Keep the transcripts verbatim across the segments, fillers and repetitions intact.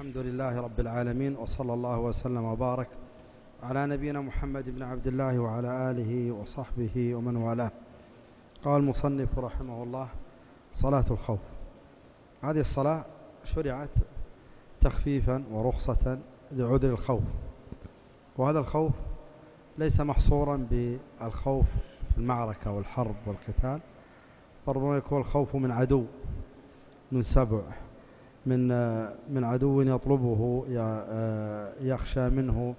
الحمد لله رب العالمين، وصلى الله وسلم وبارك على نبينا محمد بن عبد الله وعلى آله وصحبه ومن والاه. قال المصنف رحمه الله: صلاة الخوف. هذه الصلاة شرعت تخفيفا ورخصة لعذر الخوف، وهذا الخوف ليس محصورا بالخوف في المعركة والحرب والقتال، فربما يكون الخوف من عدو، من سبع، من من عدو يطلبه، يخشى منه،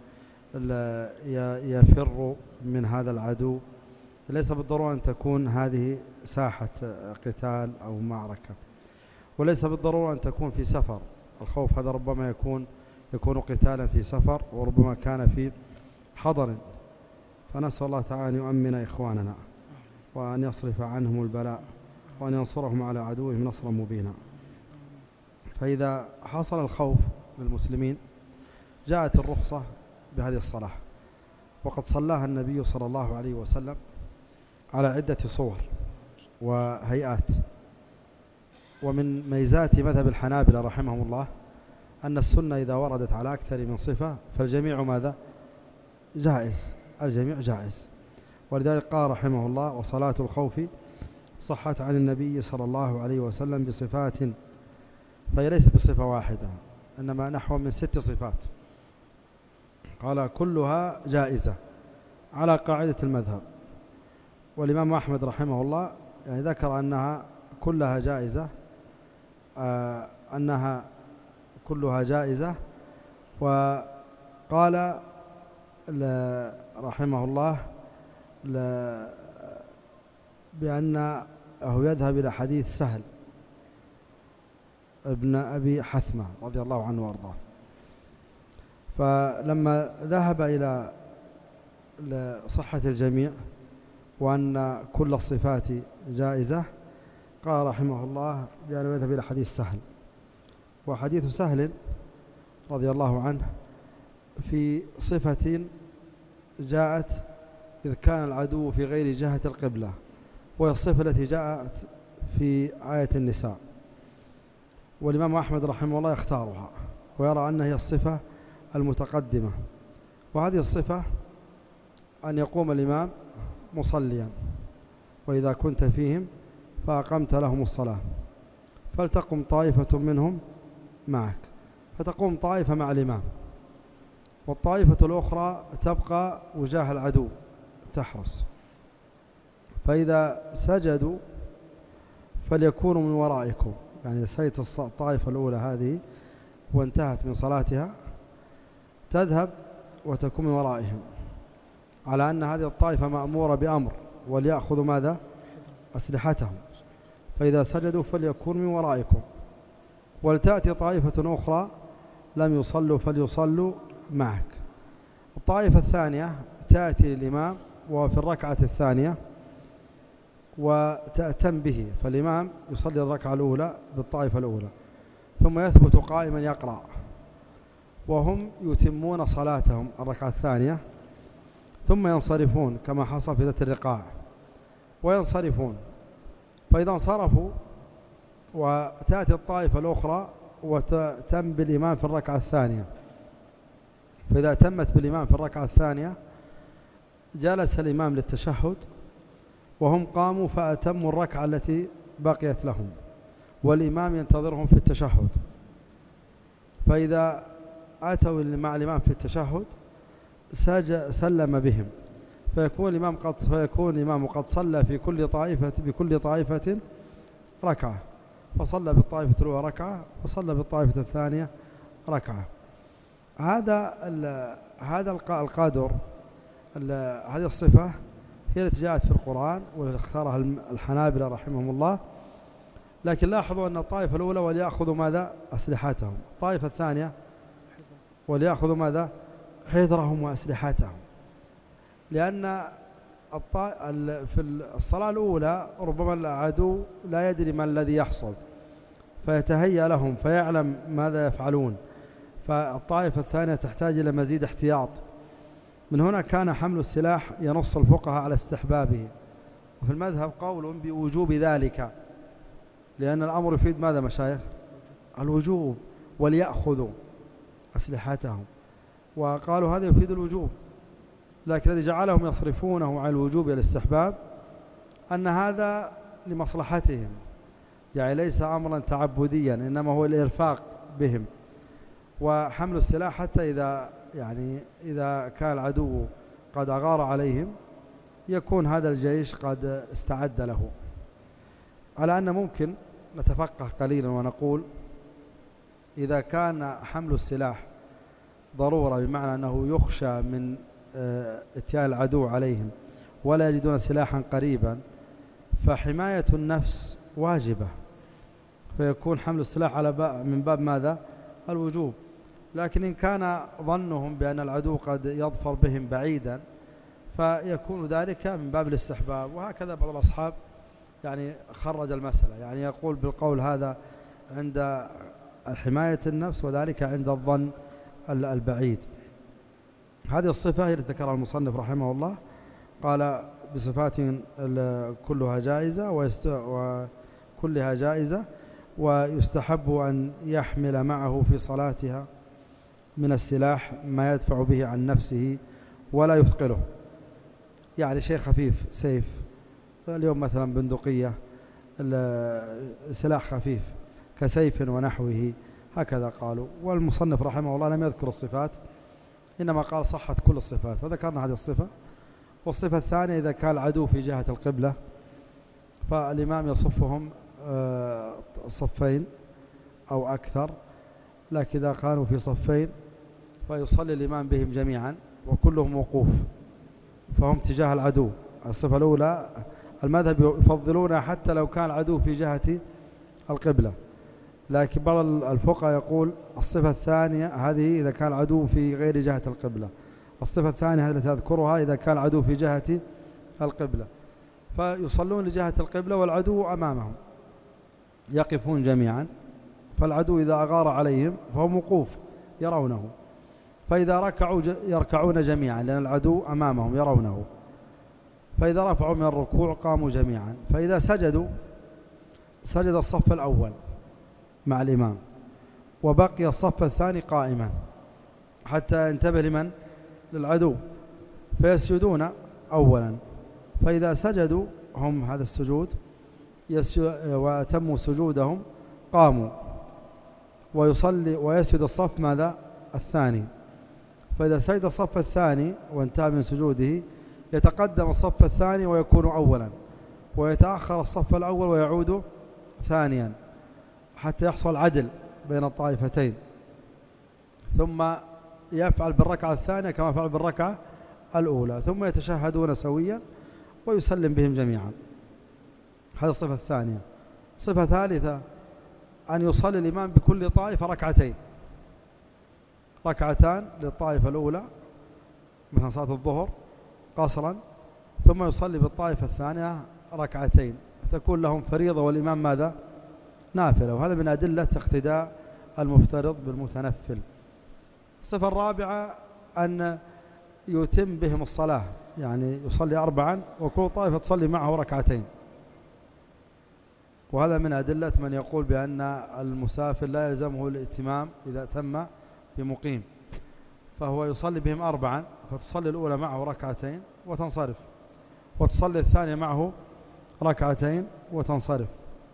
يفر من هذا العدو. ليس بالضرورة أن تكون هذه ساحة قتال أو معركة، وليس بالضرورة أن تكون في سفر. الخوف هذا ربما يكون يكون قتالا في سفر، وربما كان في حضر. فنسأل الله تعالى أن يؤمن إخواننا، وأن يصرف عنهم البلاء، وأن ينصرهم على عدوهم نصرا مبينا. فإذا حصل الخوف للمسلمين جاءت الرخصة بهذه الصلاة، وقد صلاها النبي صلى الله عليه وسلم على عدة صور وهيئات. ومن ميزات مذهب الحنابلة رحمهم الله أن السنة إذا وردت على أكثر من صفة فالجميع ماذا؟ جائز، الجميع جائز. ولذلك قال رحمه الله: وصلاة الخوف صحت عن النبي صلى الله عليه وسلم بصفات، فهي ليست بصفة واحدة، إنما نحو من ست صفات. قال: كلها جائزة على قاعدة المذهب. والإمام أحمد رحمه الله يعني ذكر أنها كلها جائزة، آه أنها كلها جائزة. وقال رحمه الله بأنه يذهب إلى حديث سهل ابن أبي حثمة رضي الله عنه وارضاه. فلما ذهب إلى صحة الجميع وأن كل الصفات جائزة، قال رحمه الله بأنه يذهب إلى حديث سهل. وحديث سهل رضي الله عنه في صفة جاءت إذ كان العدو في غير جهة القبلة، وهي الصفة التي جاءت في آية النساء. والإمام أحمد رحمه الله يختارها ويرى أنها هي الصفة المتقدمة. وهذه الصفة أن يقوم الإمام مصليا، وإذا كنت فيهم فأقمت لهم الصلاة فلتقم طائفة منهم معك، فتقوم طائفة مع الإمام، والطائفة الأخرى تبقى وجاه العدو تحرس. فإذا سجدوا فليكونوا من ورائكم، يعني سيت الطائفة الأولى هذه وانتهت من صلاتها تذهب وتكون من ورائهم، على أن هذه الطائفة مأمورة بأمر وليأخذوا ماذا؟ أسلحتهم. فإذا سجدوا فليكون من ورائكم، ولتأتي طائفة أخرى لم يصلوا فليصلوا معك. الطائفة الثانية تأتي الإمام وهو في الركعة الثانية وتأتم به، فالإمام يصلي الركعة الأولى بالطائفة الأولى، ثم يثبت قائما يقرأ، وهم يتمون صلاتهم الركعة الثانية، ثم ينصرفون كما حصل في ذات الرقاع وينصرفون. فإذا انصرفوا وتأتي الطائفة الأخرى وتتم بالإمام في الركعة الثانية، فإذا تمت بالإمام في الركعة الثانية جلس الإمام للتشهد، وهم قاموا فأتموا الركعة التي بقيت لهم، والإمام ينتظرهم في التشهد. فإذا أتوا مع الإمام في التشهد سلم بهم، فيكون الإمام قد فيكون الإمام قد صلى في كل طائفة بكل طائفة ركعة، فصلى بالطائفة الأولى ركعة وصلى بالطائفة الثانية ركعة. هذا هذا القادر، هذه الصفة هي التي جاءت في القرآن والتي اختارها الحنابلة رحمهم الله. لكن لاحظوا أن الطائفة الأولى وليأخذوا ماذا؟ أسلحتهم، الطائفة الثانية وليأخذوا ماذا؟ حذرهم وأسلحتهم. لأن في الصلاة الأولى ربما العدو لا يدري ما الذي يحصل، فيتهيأ لهم فيعلم ماذا يفعلون، فالطائفة الثانية تحتاج إلى مزيد احتياط. من هنا كان حمل السلاح ينص الفقهاء على استحبابه، وفي المذهب قول بوجوب ذلك، لأن الأمر يفيد ماذا مشايخ؟ الوجوب. وليأخذوا أسلحتهم، وقالوا هذا يفيد الوجوب، لكن الذي جعلهم يصرفونه عن الوجوب إلى الاستحباب أن هذا لمصلحتهم، يعني ليس أمرا تعبديا، إنما هو الإرفاق بهم. وحمل السلاح حتى إذا يعني إذا كان العدو قد أغار عليهم يكون هذا الجيش قد استعد له. على أن ممكن نتفقه قليلا ونقول إذا كان حمل السلاح ضرورة بمعنى أنه يخشى من اتيان العدو عليهم ولا يجدون سلاحا قريبا، فحماية النفس واجبة، فيكون حمل السلاح على باب من باب ماذا؟ الوجوب. لكن إن كان ظنهم بأن العدو قد يظفر بهم بعيدا فيكون ذلك من باب الاستحباب. وهكذا بعض الأصحاب يعني خرج المسألة، يعني يقول بالقول هذا عند حماية النفس وذلك عند الظن البعيد. هذه الصفة هي التي ذكرها المصنف رحمه الله، قال بصفات كلها جائزة وكلها جائزة، ويستحب أن يحمل معه في صلاتها من السلاح ما يدفع به عن نفسه ولا يثقله، يعني شيء خفيف، سيف اليوم مثلا بندقية، سلاح خفيف كسيف ونحوه، هكذا قالوا. والمصنف رحمه الله لم يذكر الصفات، إنما قال صحت كل الصفات، فذكرنا هذه الصفة. والصفة الثانية إذا كان العدو في جهة القبلة فالإمام يصفهم صفين أو أكثر، لكن إذا كانوا في صفين فيصلي الإمام بهم جميعا وكلهم وقوف، فهم تجاه العدو. الصفة الأولى المذهب يفضلون حتى لو كان العدو في جهة القبلة، لكن بعض الفقهاء يقول الصفة الثانية هذه إذا كان العدو في غير جهة القبلة، الصفة الثانية التي أذكرها إذا كان العدو في جهة القبلة، فيصلون لجهة القبلة والعدو أمامهم يقفون جميعا، فالعدو إذا أغار عليهم فهم وقوف يرونه، فإذا ركعوا يركعون جميعا لأن العدو أمامهم يرونه، فإذا رفعوا من الركوع قاموا جميعا، فإذا سجدوا سجد الصف الأول مع الإمام وبقي الصف الثاني قائما حتى ينتبه لمن؟ للعدو، فيسجدون أولا، فإذا سجدوا هم هذا السجود وتموا سجودهم قاموا ويصلي ويسجد الصف ماذا؟ الثاني، فإذا سجد الصف الثاني وانتهى من سجوده يتقدم الصف الثاني ويكون أولا، ويتأخر الصف الأول ويعود ثانيا حتى يحصل عدل بين الطائفتين، ثم يفعل بالركعة الثانية كما فعل بالركعة الأولى، ثم يتشهدون سويا ويسلم بهم جميعا. هذه الصفة الثانية. صفة ثالثة أن يصلي الإمام بكل طائفة ركعتين، ركعتان للطائفة الأولى مثلا صلاة الظهر قصرا، ثم يصلي بالطائفة الثانية ركعتين، تكون لهم فريضة والإمام ماذا؟ نافلة. وهذا من أدلة اقتداء المفترض بالمتنفل. الصفة الرابعة أن يتم بهم الصلاة، يعني يصلي أربعا وكل طائفة تصلي معه ركعتين، وهذا من أدلة من يقول بأن المسافر لا يلزمه الاتمام إذا تم بمقيم، فهو يصلي بهم أربعا، فتصلي الأولى معه ركعتين وتنصرف، وتصلي الثانية معه ركعتين وتنصرف.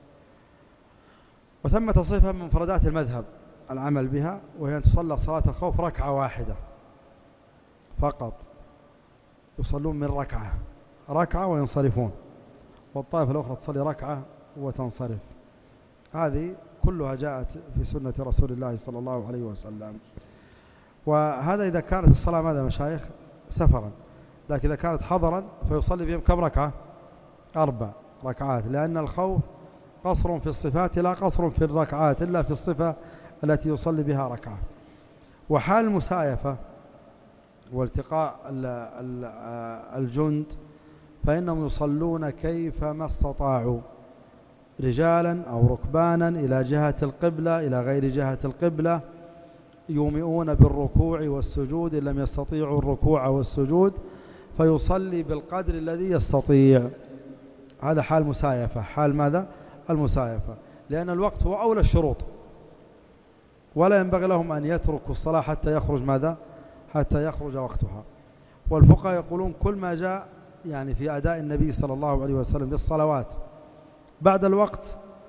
وثمة صفة من مفردات المذهب العمل بها، وهي أن تصلى صلاة الخوف ركعة واحدة فقط، يصلون من ركعة ركعة وينصرفون، والطائفة الأخرى تصلي ركعة وتنصرف. هذه كلها جاءت في سنة رسول الله صلى الله عليه وسلم. وهذا إذا كانت الصلاة ماذا مشايخ؟ سفرا. لكن إذا كانت حضرا فيصلي بهم كم ركعة؟ أربع ركعات، لأن الخوف قصر في الصفات لا قصر في الركعات إلا في الصفة التي يصلي بها ركعة. وحال المسايفة والتقاء الجند فإنهم يصلون كيفما استطاعوا، رجالا أو ركبانا، إلى جهة القبلة إلى غير جهة القبلة، يومئون بالركوع والسجود إن لم يستطيعوا الركوع والسجود، فيصلي بالقدر الذي يستطيع. هذا حال مسايفة. حال ماذا؟ المسايفة، لأن الوقت هو أولى الشروط، ولا ينبغي لهم أن يتركوا الصلاة حتى يخرج ماذا؟ حتى يخرج وقتها. والفقهاء يقولون كل ما جاء يعني في أداء النبي صلى الله عليه وسلم للصلوات بعد الوقت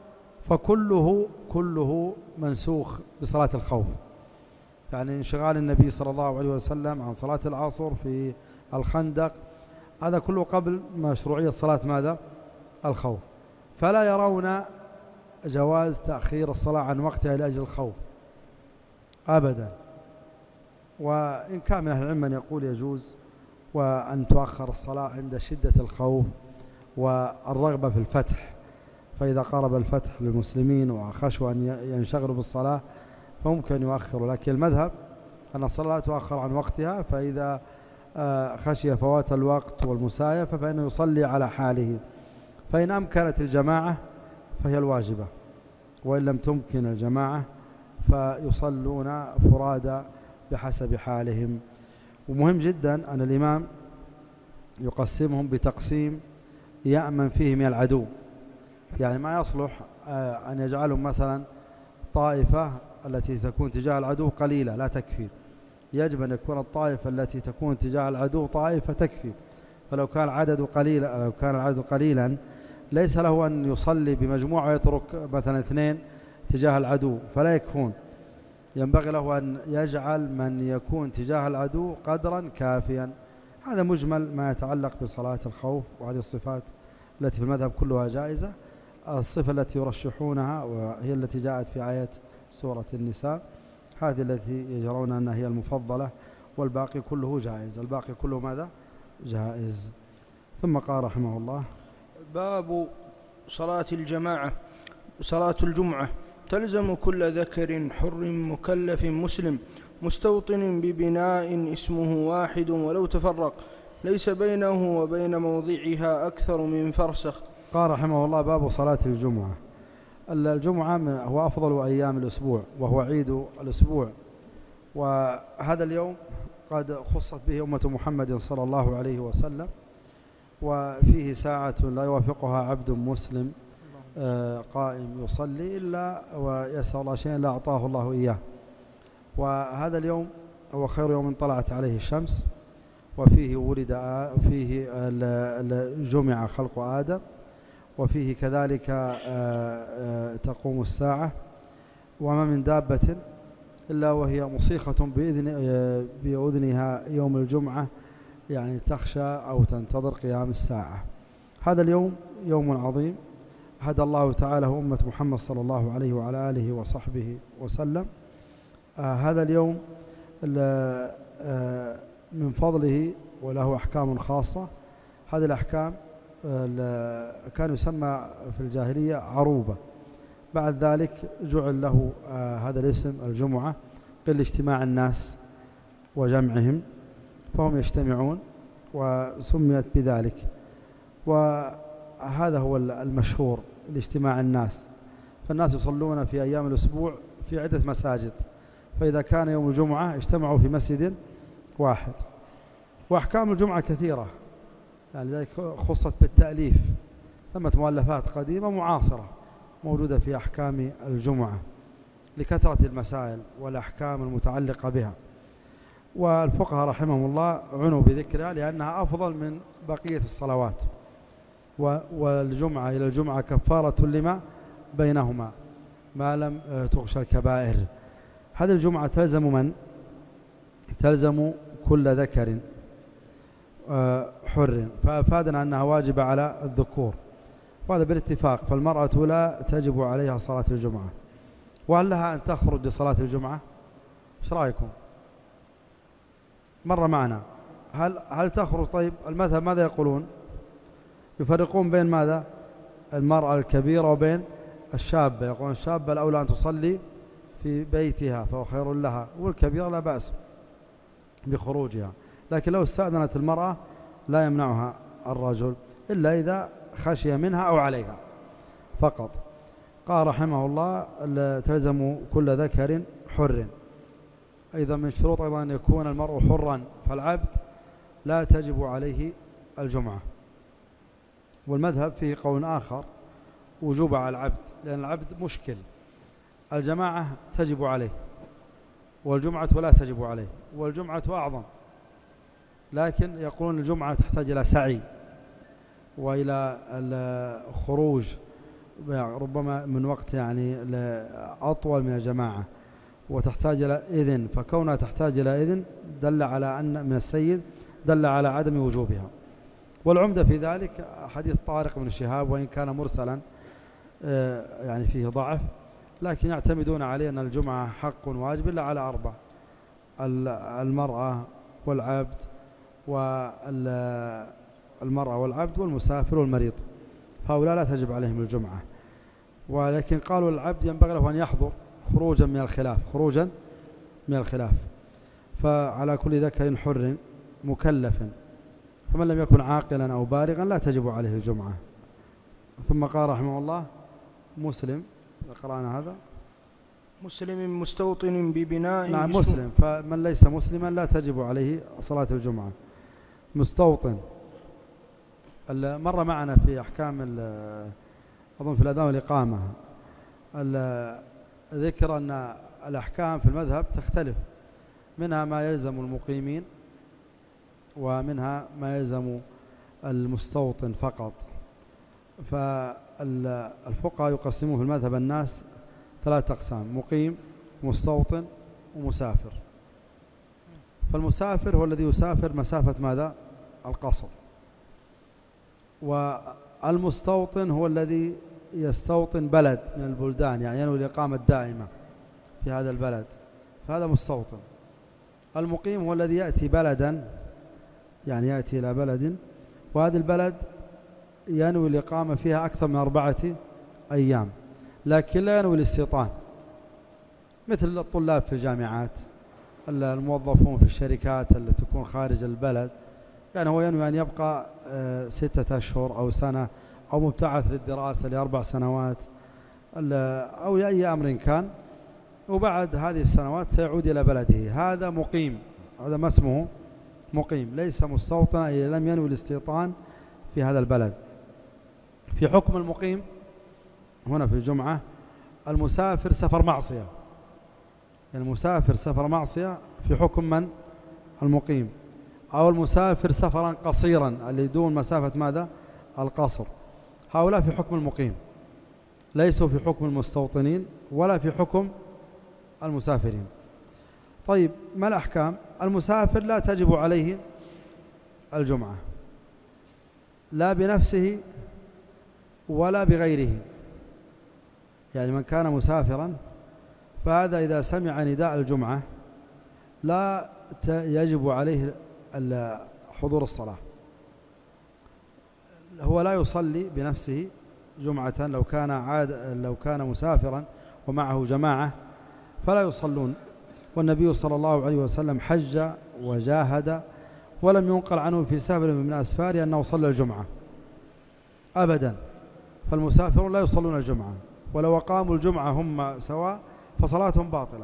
فكله كله منسوخ بصلاة الخوف. يعني انشغال النبي صلى الله عليه وسلم عن صلاة العصر في الخندق هذا كله قبل مشروعية صلاة ماذا؟ الخوف. فلا يرون جواز تأخير الصلاة عن وقتها لأجل الخوف أبدا. وإن كان من أهل العلم من يقول يجوز وأن تؤخر الصلاة عند شدة الخوف والرغبة في الفتح، فإذا قرب الفتح للمسلمين وخشوا أن ينشغلوا بالصلاة فممكن يؤخروا، لكن المذهب أن الصلاة لا تؤخر عن وقتها، فإذا خشي فوات الوقت والمسايفة فإنه يصلي على حاله، فإن أمكنت الجماعة فهي الواجبة، وإن لم تمكن الجماعة فيصلون فرادى بحسب حالهم. ومهم جدا أن الإمام يقسمهم بتقسيم يأمن فيه من العدو، يعني ما يصلح أن يجعلهم مثلا طائفة التي تكون تجاه العدو قليلة لا تكفي، يجب أن يكون الطائفة التي تكون تجاه العدو طائفة تكفي. فلو كان العدد قليلا لو كان العدد قليلا ليس له أن يصلي بمجموعة ويترك مثلا اثنين تجاه العدو فلا يكفون، ينبغي له أن يجعل من يكون تجاه العدو قدرا كافيا. هذا مجمل ما يتعلق بصلاة الخوف، وهذه الصفات التي في المذهب كلها جائزة. الصفة التي يرشحونها وهي التي جاءت في آية سورة النساء هذه التي يجرون أنها هي المفضلة، والباقي كله جائز، الباقي كله ماذا؟ جائز. ثم قال رحمه الله: باب صلاة الجماعة. صلاة الجمعة تلزم كل ذكر حر مكلف مسلم مستوطن ببناء اسمه واحد ولو تفرق ليس بينه وبين موضعها أكثر من فرسخ. قال رحمه الله: باب صلاة الجمعة. الجمعة هو أفضل أيام الأسبوع وهو عيد الأسبوع، وهذا اليوم قد خصت به أمة محمد صلى الله عليه وسلم، وفيه ساعة لا يوافقها عبد مسلم قائم يصلي إلا ويسأل الله شيئا لا أعطاه الله إياه. وهذا اليوم هو خير يوم طلعت عليه الشمس، وفيه ولد فيه جمع خلق آدم، وفيه كذلك تقوم الساعة، وما من دابة إلا وهي مصيخة بإذن بأذنها يوم الجمعة، يعني تخشى أو تنتظر قيام الساعة. هذا اليوم يوم عظيم هدى الله تعالى أمة محمد صلى الله عليه وعلى آله وصحبه وسلم. آه هذا اليوم آه من فضله وله أحكام خاصة. هذه الأحكام آه كان يسمى في الجاهلية عروبة، بعد ذلك جعل له آه هذا الاسم الجمعة قل اجتماع الناس وجمعهم، فهم يجتمعون وسميت بذلك. وهذا هو المشهور لاجتماع الناس، فالناس يصلون في أيام الأسبوع في عدة مساجد، فإذا كان يوم الجمعة اجتمعوا في مسجد واحد. وأحكام الجمعة كثيرة، يعني ذلك خصت بالتأليف، ثمة مؤلفات قديمة معاصرة موجودة في أحكام الجمعة لكثرة المسائل والأحكام المتعلقة بها، والفقهاء رحمهم الله عنوا بذكرها لأنها أفضل من بقية الصلوات، والجمعة إلى الجمعة كفارة لما بينهما ما لم تغشى الكبائر. هذه الجمعة تلزم من؟ تلزم كل ذكر حر، فأفادنا أنها واجبة على الذكور، وهذا بالاتفاق، فالمرأة لا تجب عليها صلاة الجمعة. وهل لها أن تخرج لصلاة الجمعة؟ ايش رأيكم؟ مر معنا هل هل تخرج؟ طيب المذهب ماذا يقولون؟ يفرقون بين ماذا؟ المرأة الكبيرة وبين الشابة، يقولون الشابة الأولى أن تصلي في بيتها فهو خير لها، والكبيرة لا بأس بخروجها، لكن لو استأذنت المرأة لا يمنعها الرجل إلا إذا خشي منها أو عليها فقط. قال رحمه الله: تلزم كل ذكر حر. أيضا من شروط أيضا أن يكون المرء حرا، فالعبد لا تجب عليه الجمعة. والمذهب فيه قول آخر وجوب على العبد، لأن العبد مشكل، الجماعة تجب عليه والجمعة لا تجب عليه، والجمعة أعظم، لكن يقولون الجمعة تحتاج إلى سعي وإلى الخروج ربما من وقت يعني أطول من الجماعة، وتحتاج إلى إذن، فكونها تحتاج إلى إذن دل على أن من السيد دل على عدم وجوبها. والعمدة في ذلك حديث طارق بن شهاب، وإن كان مرسلا يعني فيه ضعف، لكن يعتمدون عليه أن الجمعة حق واجب إلا على أربع: المرأة والعبد والمرأة والعبد والمسافر والمريض، فهؤلاء لا تجب عليهم الجمعة. ولكن قالوا العبد ينبغي له أن يحضر خروجا من الخلاف خروجا من الخلاف فعلى كل ذكر حر مكلف، فمن لم يكن عاقلا أو بالغا لا تجب عليه الجمعة. ثم قال رحمه الله: مسلم، قرأنا هذا، مسلم مستوطن ببناء. نعم مسلم، فمن ليس مسلما لا تجب عليه صلاة الجمعة. مستوطن مر معنا في أحكام أظن في الأذان والإقامة ذكر أن الأحكام في المذهب تختلف، منها ما يلزم المقيمين ومنها ما يلزم المستوطن فقط. فالفقهاء يقسمون في المذهب الناس ثلاثة أقسام: مقيم، مستوطن، ومسافر. فالمسافر هو الذي يسافر مسافة ماذا؟ القصر. والمستوطن هو الذي يستوطن بلد من البلدان، يعني ينوي الإقامة الدائمة في هذا البلد، فهذا مستوطن. المقيم هو الذي يأتي بلدا، يعني يأتي إلى بلد وهذا البلد ينوي الإقامة فيها أكثر من أربعة أيام، لكن لا ينوي الاستيطان، مثل الطلاب في الجامعات، الموظفون في الشركات التي تكون خارج البلد، يعني هو ينوي أن يبقى ستة أشهر أو سنة أو مبتعث للدراسة لأربع سنوات أو لأي أمر كان، وبعد هذه السنوات سيعود إلى بلده. هذا مقيم، هذا ما اسمه مقيم، ليس مستوطنا إذا لم ينوي الاستيطان في هذا البلد. في حكم المقيم هنا في الجمعة: المسافر سفر معصية، يعني المسافر سفر معصية في حكم من؟ المقيم. أو المسافر سفرا قصيرا اللي دون مسافة ماذا؟ القصر. هؤلاء في حكم المقيم، ليسوا في حكم المستوطنين ولا في حكم المسافرين. طيب ما الأحكام؟ المسافر لا تجب عليه الجمعة، لا بنفسه ولا بغيره، يعني من كان مسافرا فهذا إذا سمع نداء الجمعة لا يجب عليه حضور الصلاة، هو لا يصلي بنفسه جمعة لو كان عاد لو كان مسافرا ومعه جماعة فلا يصلون. والنبي صلى الله عليه وسلم حج وجاهد ولم ينقل عنه في سفر من أسفاره أنه صلى الجمعة أبدا، فالمسافرون لا يصلون الجمعة، ولو قاموا الجمعة هم سواء فصلاتهم باطلة.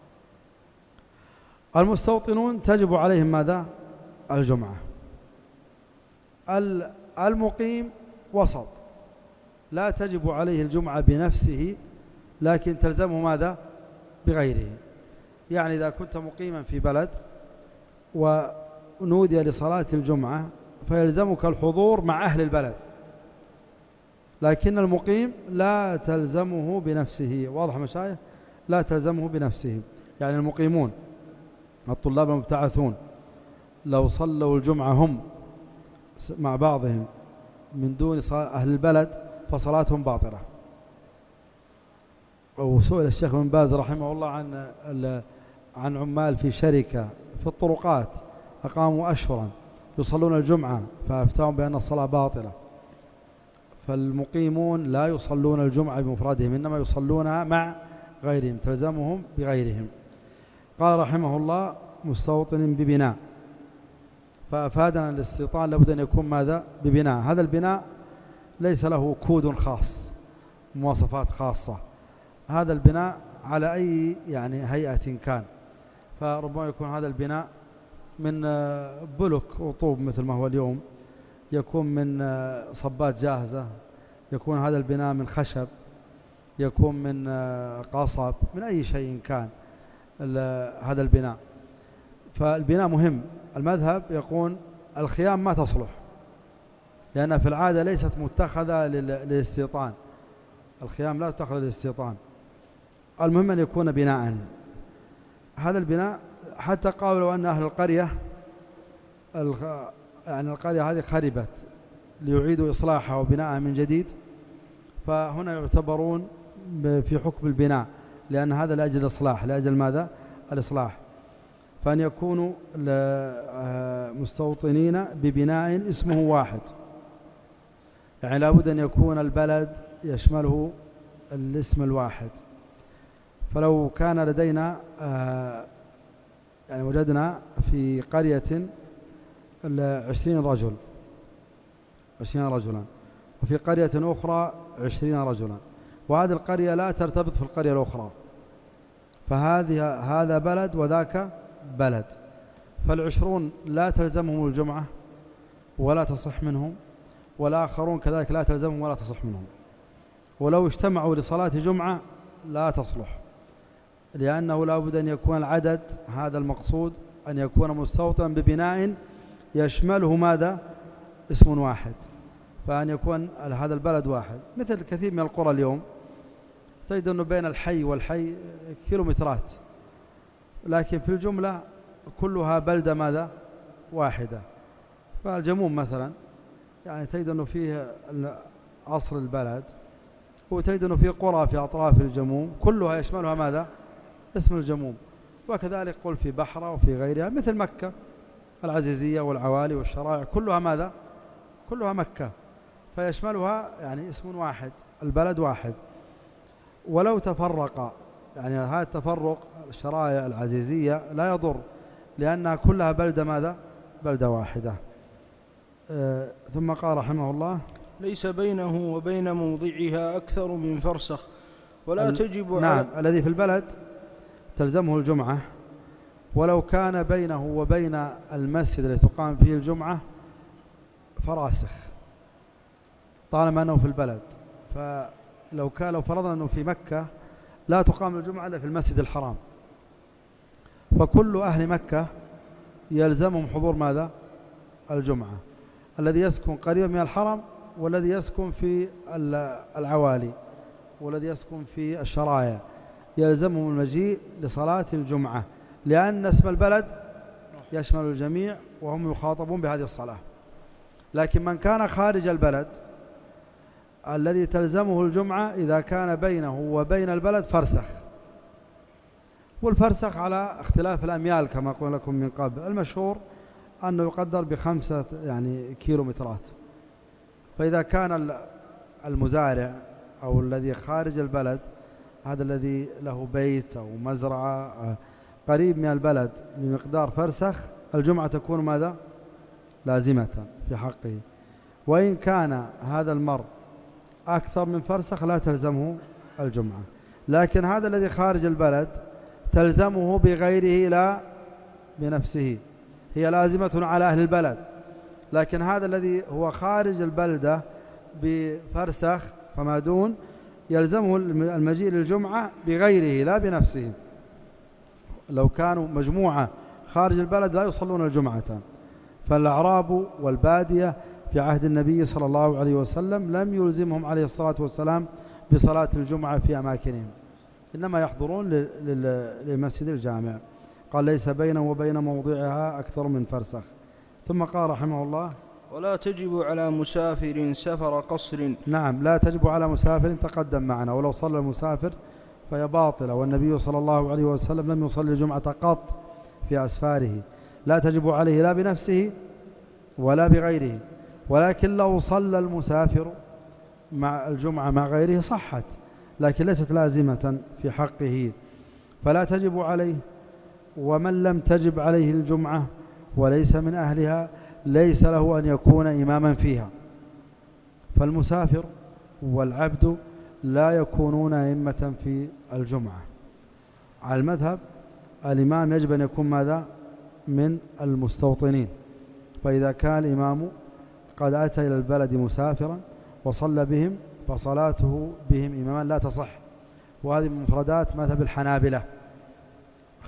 المستوطنون تجب عليهم ماذا؟ الجمعة. المقيم وسط، لا تجب عليه الجمعة بنفسه لكن تلزمه ماذا؟ بغيره. يعني إذا كنت مقيما في بلد ونودي لصلاة الجمعة فيلزمك الحضور مع أهل البلد، لكن المقيم لا تلزمه بنفسه. واضح مشايخ؟ لا تلزمه بنفسه. يعني المقيمون الطلاب المبتعثون لو صلوا الجمعة هم مع بعضهم من دون أهل البلد فصلاتهم باطلة. وسئل الشيخ بن باز رحمه الله عن عن عمال في شركة في الطرقات أقاموا أشهرا يصلون الجمعة فأفتاهم بأن الصلاة باطلة. فالمقيمون لا يصلون الجمعة بمفردهم، إنما يصلونها مع غيرهم، تلزمهم بغيرهم. قال رحمه الله: مستوطن ببناء، فأفادنا الاستيطان لابد أن يكون ماذا؟ ببناء. هذا البناء ليس له كود خاص، مواصفات خاصة، هذا البناء على أي يعني هيئة كان، فربما يكون هذا البناء من بلوك وطوب مثل ما هو اليوم، يكون من صبات جاهزة، يكون هذا البناء من خشب، يكون من قصب، من أي شيء كان. هذا البناء. فالبناء مهم. المذهب يقول الخيام ما تصلح، لأنها في العادة ليست متخذة للاستيطان، الخيام لا تتخذ للاستيطان، المهم أن يكون بناء. هذا البناء حتى قالوا أن أهل القرية يعني القرية هذه خربت ليعيدوا إصلاحها وبناءها من جديد، فهنا يعتبرون في حكم البناء، لأن هذا لأجل الإصلاح. لأجل ماذا؟ الإصلاح. فأن يكونوا مستوطنين ببناء اسمه واحد، يعني لابد أن يكون البلد يشمله الاسم الواحد. فلو كان لدينا يعني وجدنا في قرية عشرين رجل عشرين رجلا، وفي قرية أخرى عشرين رجلا، وهذه القرية لا ترتبط في القرية الأخرى، فهذه هذا بلد وذاك بلد، فالعشرون لا تلزمهم الجمعة ولا تصح منهم، والآخرون كذلك لا تلزمهم ولا تصح منهم. ولو اجتمعوا لصلاة جمعة لا تصلح، لأنه لا بد أن يكون العدد هذا المقصود، أن يكون مستوطنا ببناء يشمله ماذا؟ اسم واحد، فأن يكون هذا البلد واحد. مثل كثير من القرى اليوم تجد أنه بين الحي والحي كيلومترات، لكن في الجملة كلها بلدة ماذا؟ واحدة. فالجموم مثلا يعني تجد أنه فيه عصر البلد، وتجد أنه فيه قرى في أطراف الجموم كلها يشملها ماذا؟ اسم الجموم. وكذلك قل في بحرة وفي غيرها مثل مكة العزيزية والعوالي والشرائع كلها ماذا؟ كلها مكة، فيشملها يعني اسم واحد، البلد واحد. ولو تفرق يعني هذا التفرق الشرائع العزيزية لا يضر، لأنها كلها بلدة ماذا؟ بلدة واحدة. آه ثم قال رحمه الله: ليس بينه وبين موضعها أكثر من فرسخ ولا تجب على نعم الذي في البلد تلزمه الجمعة، ولو كان بينه وبين المسجد الذي تقام فيه الجمعة فراسخ طالما أنه في البلد. فلو كان لو فرضنا أنه في مكة لا تقام الجمعة إلا في المسجد الحرام، فكل أهل مكة يلزمهم حضور ماذا؟ الجمعة، الذي يسكن قريبا من الحرم والذي يسكن في العوالي والذي يسكن في الشرائع يلزمهم المجيء لصلاة الجمعة، لأن اسم البلد يشمل الجميع وهم يخاطبون بهذه الصلاة. لكن من كان خارج البلد الذي تلزمه الجمعة إذا كان بينه وبين البلد فرسخ، والفرسخ على اختلاف الأميال كما قلنا لكم من قبل، المشهور أنه يقدر بخمسة يعني كيلومترات. فإذا كان المزارع أو الذي خارج البلد هذا الذي له بيت أو مزرعة قريب من البلد بمقدار فرسخ، الجمعة تكون ماذا؟ لازمة في حقه. وإن كان هذا المر أكثر من فرسخ لا تلزمه الجمعة، لكن هذا الذي خارج البلد تلزمه بغيره لا بنفسه، هي لازمة على أهل البلد، لكن هذا الذي هو خارج البلدة بفرسخ فما دون يلزمه المجيء للجمعة بغيره لا بنفسه. لو كانوا مجموعة خارج البلد لا يصلون الجمعة. فالأعراب والبادية في عهد النبي صلى الله عليه وسلم لم يلزمهم عليه الصلاة والسلام بصلاة الجمعة في أماكنهم، إنما يحضرون للمسجد الجامع. قال: ليس بينه وبين موضعها أكثر من فرسخ. ثم قال رحمه الله: ولا تجب على مسافر سفر قصر. نعم لا تجب على مسافر، تقدم معنا، ولو صلى المسافر فهي باطلة، والنبي صلى الله عليه وسلم لم يصلي الجمعة قط في أسفاره، لا تجب عليه لا بنفسه ولا بغيره. ولكن لو صلى المسافر مع الجمعة مع غيره صحت، لكن ليست لازمة في حقه، فلا تجب عليه. ومن لم تجب عليه الجمعة وليس من أهلها ليس له أن يكون إماما فيها. فالمسافر والعبد لا يكونون أئمة في الجمعة. على المذهب الإمام يجب أن يكون ماذا؟ من المستوطنين. فإذا كان الإمام قد أتى إلى البلد مسافرا وصلى بهم فصلاته بهم إماما لا تصح. وهذه من مفردات مذهب الحنابلة،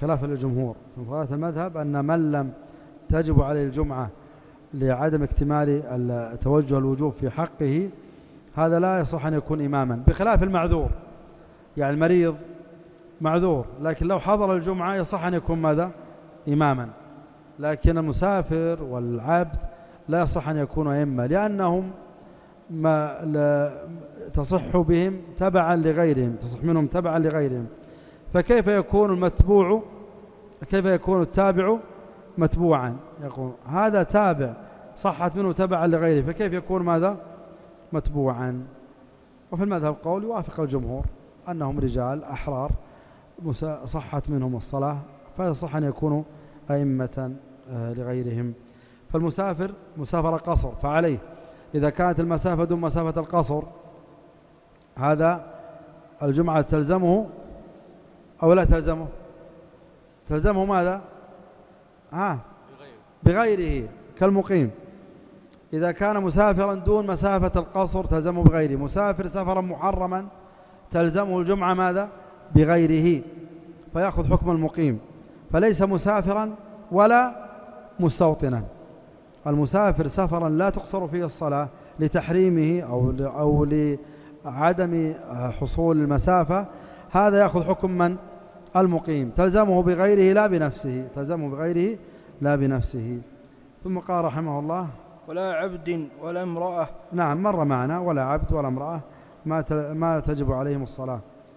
خلافا للجمهور من فضائل المذهب أن من لم تجب عليه الجمعة لعدم اكتمال توجه الوجوب في حقه هذا لا يصح أن يكون إماما، بخلاف المعذور. يعني المريض معذور لكن لو حضر الجمعة يصح أن يكون ماذا؟ إماما. لكن المسافر والعبد لا يصح أن يكونوا أئمة، لأنهم ما لا تصح بهم تبعا لغيرهم، تصح منهم تبعا لغيرهم. فكيف يكون المتبوع كيف يكون التابع متبوعا؟ يقول هذا تابع صحت منه تبعا لغيره، فكيف يكون ماذا؟ متبوعا. وفي المذهب قول يوافق الجمهور أنهم رجال أحرار صحت منهم الصلاة، فيصح أن يكونوا أئمة لغيرهم. فالمسافر مسافر قصر فعليه إذا كانت المسافة دون مسافة القصر هذا الجمعة تلزمه أو لا تلزمه؟ تلزمه ماذا؟ ها بغيره كالمقيم. إذا كان مسافرا دون مسافة القصر تلزمه بغيره. مسافر سفرا محرما تلزمه الجمعة ماذا؟ بغيره، فيأخذ حكم المقيم، فليس مسافرا ولا مستوطنا. المسافر سفرا لا تقصر فيه الصلاة لتحريمه أو أو لعدم حصول المسافة، هذا يأخذ حكم من؟ المقيم، تلزمه بغيره لا بنفسه، تلزمه بغيره لا بنفسه. ثم قال رحمه الله ولا عبد ولا امرأة. نعم مر معنا ولا عبد ولا امرأة ما ما تجب عليهم الصلاة.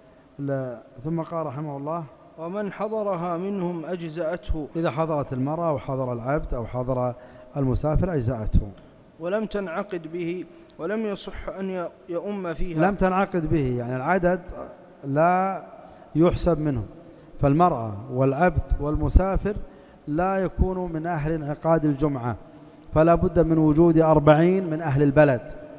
ثم قال رحمه الله ومن حضرها منهم أجزأته. إذا حضرت المرأة أو حضر العبد أو حضر المسافر أجزأته. ولم تنعقد به ولم يصح أن يؤم فيها. لم تنعقد به يعني العدد لا يحسب منه، فالمرأة والعبد والمسافر لا يكون من أهل انعقاد الجمعة، فلا بد من وجود أربعين من أهل البلد،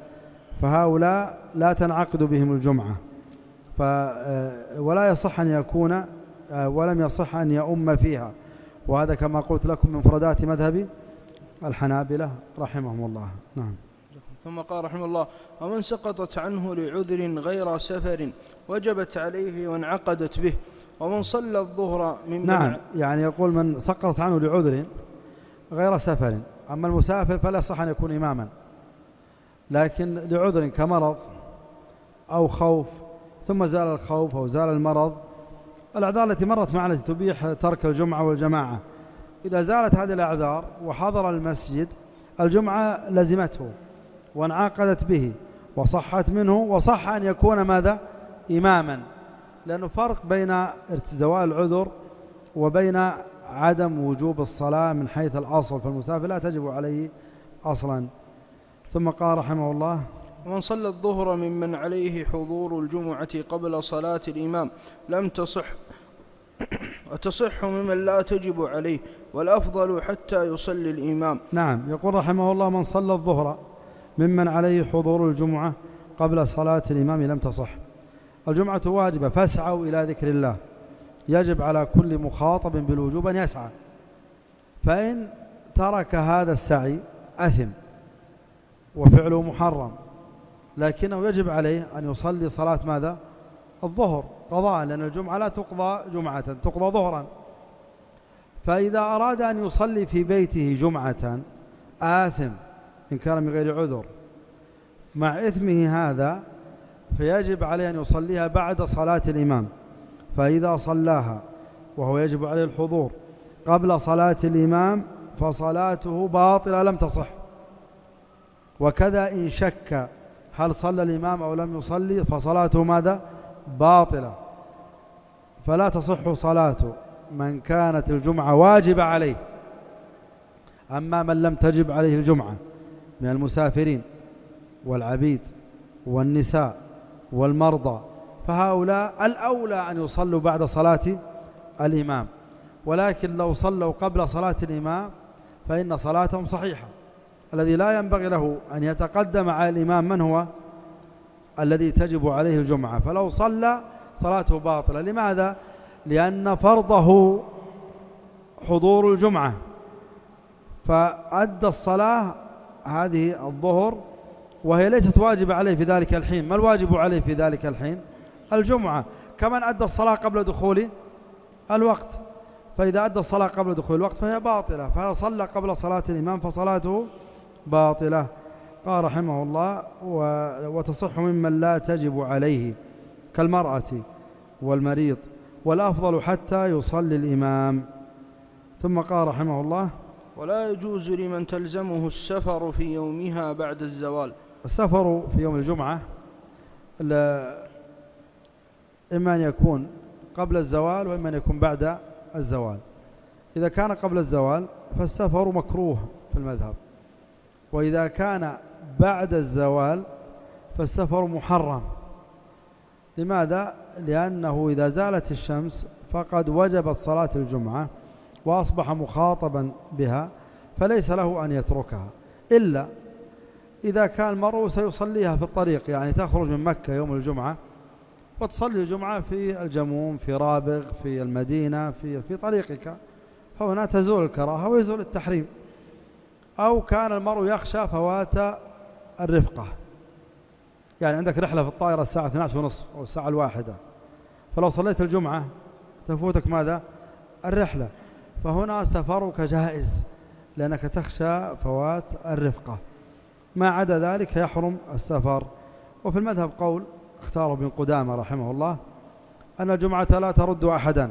فهؤلاء لا تنعقد بهم الجمعة. ف ولا يصح أن يكون ولم يصح أن يؤم فيها، وهذا كما قلت لكم من مفردات مذهب الحنابلة رحمهم الله. نعم. ثم قال رحمه الله ومن سقطت عنه لعذر غير سفر وجبت عليه وانعقدت به. ومن صلى الظهر من نعم يعني يقول من سقطت عنه لعذر غير سفر، أما المسافر فلا يصح أن يكون إماما، لكن لعذر كمرض أو خوف ثم زال الخوف أو زال المرض، الأعذار التي مرت معنا التي تبيح ترك الجمعة والجماعة، إذا زالت هذه الأعذار وحضر المسجد الجمعة لزمته وانعقدت به وصحت منه، وصح أن يكون ماذا؟ إماما، لأنه فرق بين زوال العذر وبين عدم وجوب الصلاة من حيث الأصل، فالمسافر لا تجب عليه أصلا. ثم قال رحمه الله ومن صلى الظهر ممن عليه حضور الجمعة قبل صلاة الإمام لم تصح وتصح ممن لا تجب عليه، والأفضل حتى يصلي الإمام. نعم يقول رحمه الله من صلى الظهر ممن عليه حضور الجمعة قبل صلاة الإمام لم تصح. الجمعة واجبة فاسعوا إلى ذكر الله، يجب على كل مخاطب بالوجوب أن يسعى، فإن ترك هذا السعي أثم وفعله محرم، لكنه يجب عليه أن يصلي صلاة ماذا؟ الظهر قضاء، لأن الجمعة لا تقضى جمعة تقضى ظهرا. فإذا أراد أن يصلي في بيته جمعة آثم إن كان من غير عذر، مع إثمه هذا فيجب عليه أن يصليها بعد صلاة الإمام، فإذا صلاها وهو يجب عليه الحضور قبل صلاة الإمام فصلاته باطلة لم تصح. وكذا إن شك هل صلى الإمام أو لم يصلي فصلاته ماذا؟ باطلة، فلا تصح صلاة من كانت الجمعة واجب عليه. أما من لم تجب عليه الجمعة من المسافرين والعبيد والنساء والمرضى فهؤلاء الأولى أن يصلوا بعد صلاة الإمام، ولكن لو صلوا قبل صلاة الإمام فإن صلاتهم صحيحة. الذي لا ينبغي له أن يتقدم على الإمام من هو؟ الذي تجب عليه الجمعة، فلو صلى صلاته باطلة. لماذا؟ لأن فرضه حضور الجمعة، فأدى الصلاة هذه الظهر وهي ليست واجبة عليه في ذلك الحين. ما الواجب عليه في ذلك الحين؟ الجمعة، كمن أدى الصلاة قبل دخول الوقت. فإذا أدى الصلاة قبل دخول الوقت فهي باطلة، فهذا صلى قبل صلاة الإمام فصلاته باطلة. قال رحمه الله: وتصح ممن لا تجب عليه كالمرأة والمريض، والأفضل حتى يصلي الإمام. ثم قال رحمه الله: ولا يجوز لمن تلزمه السفر في يومها بعد الزوال. السفر في يوم الجمعة إما أن يكون قبل الزوال وإما أن يكون بعد الزوال. إذا كان قبل الزوال فالسفر مكروه في المذهب، وإذا كان بعد الزوال فالسفر محرم. لماذا؟ لأنه إذا زالت الشمس فقد وجبت صلاة الجمعة وأصبح مخاطبا بها، فليس له أن يتركها إلا إذا كان المرء سيصليها في الطريق، يعني تخرج من مكة يوم الجمعة وتصلي الجمعة في الجموم، في رابغ، في المدينة، في, في طريقك، فهنا تزول الكراهة ويزول التحريم. أو كان المرء يخشى فوات الرفقة، يعني عندك رحلة في الطائرة الساعة اثنتي عشرة وثلاثين أو الساعة الواحدة، فلو صليت الجمعة تفوتك ماذا؟ الرحلة، فهنا سفرك جائز لأنك تخشى فوات الرفقة. ما عدا ذلك يحرم السفر. وفي المذهب قول اختاره ابن قدامة رحمه الله أن الجمعة لا ترد أحدا،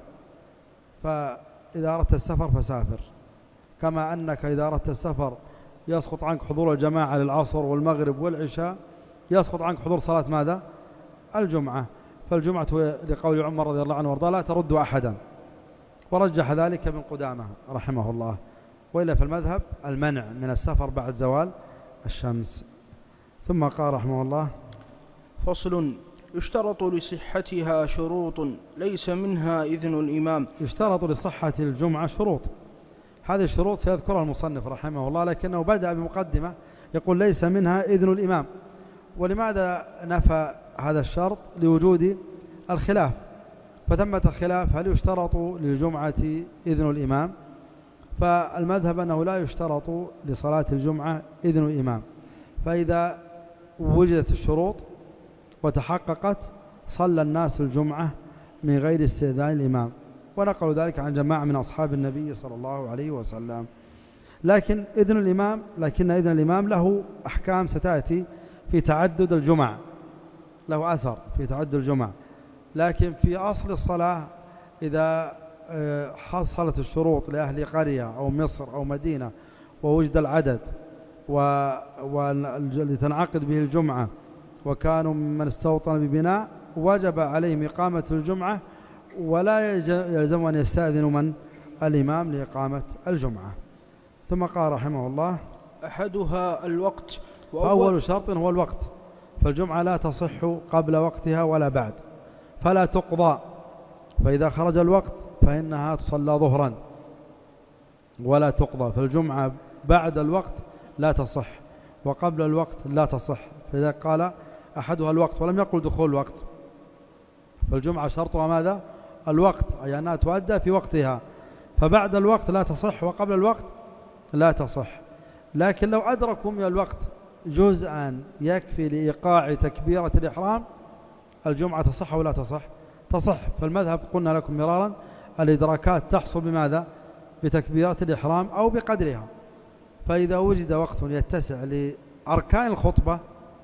فإذا أردت السفر فسافر، كما أنك إذا أردت السفر يسقط عنك حضور الجماعة للعصر والمغرب والعشاء، يسقط عنك حضور صلاة ماذا؟ الجمعة. فالجمعة لقول عمر رضي الله عنه وارضاه لا ترد أحدا، ورجح ذلك ابن قدامة رحمه الله. وإلا في المذهب المنع من السفر بعد زوال الشمس. ثم قال رحمه الله: فصل: يشترط لصحتها شروط ليس منها إذن الإمام. يشترط لصحة الجمعة شروط، هذه الشروط سيذكرها المصنف رحمه الله، لكنه بدأ بمقدمة يقول ليس منها إذن الإمام. ولماذا نفى هذا الشرط؟ لوجود الخلاف، فثمة خلاف هل يشترط للجمعة إذن الإمام؟ فالمذهب أنه لا يشترط لصلاة الجمعة إذن الإمام، فإذا وجدت الشروط وتحققت صلى الناس الجمعة من غير استئذان الإمام، ونقلوا ذلك عن جماعة من أصحاب النبي صلى الله عليه وسلم. لكن إذن الإمام لكن إذن الإمام له أحكام ستأتي في تعدد الجمع، له أثر في تعدد الجمع. لكن في أصل الصلاة إذا حصلت الشروط لأهل قرية أو مصر أو مدينة ووجد العدد ولتنعقد به الجمعة وكانوا من استوطن ببناء، وجب عليهم إقامة الجمعة ولا يلزم أن يستأذن من الإمام لإقامة الجمعة. ثم قال رحمه الله: أحدها الوقت، وأول شرط هو الوقت، فالجمعة لا تصح قبل وقتها ولا بعد، فلا تقضى، فإذا خرج الوقت فإنها تصلى ظهرا ولا تقضى. فالجمعة بعد الوقت لا تصح وقبل الوقت لا تصح، فإذا قال أحدها الوقت ولم يقل دخول الوقت، فالجمعة شرطها ماذا؟ الوقت، أي أنها تؤدى في وقتها، فبعد الوقت لا تصح وقبل الوقت لا تصح. لكن لو أدركوا من الوقت جزءا يكفي لإيقاع تكبيرة الإحرام الجمعة تصح ولا تصح؟ تصح. فالمذهب قلنا لكم مرارا الإدراكات تحصل بماذا؟ بتكبيرة الإحرام أو بقدرها. فإذا وجد وقت يتسع لأركان الخطبة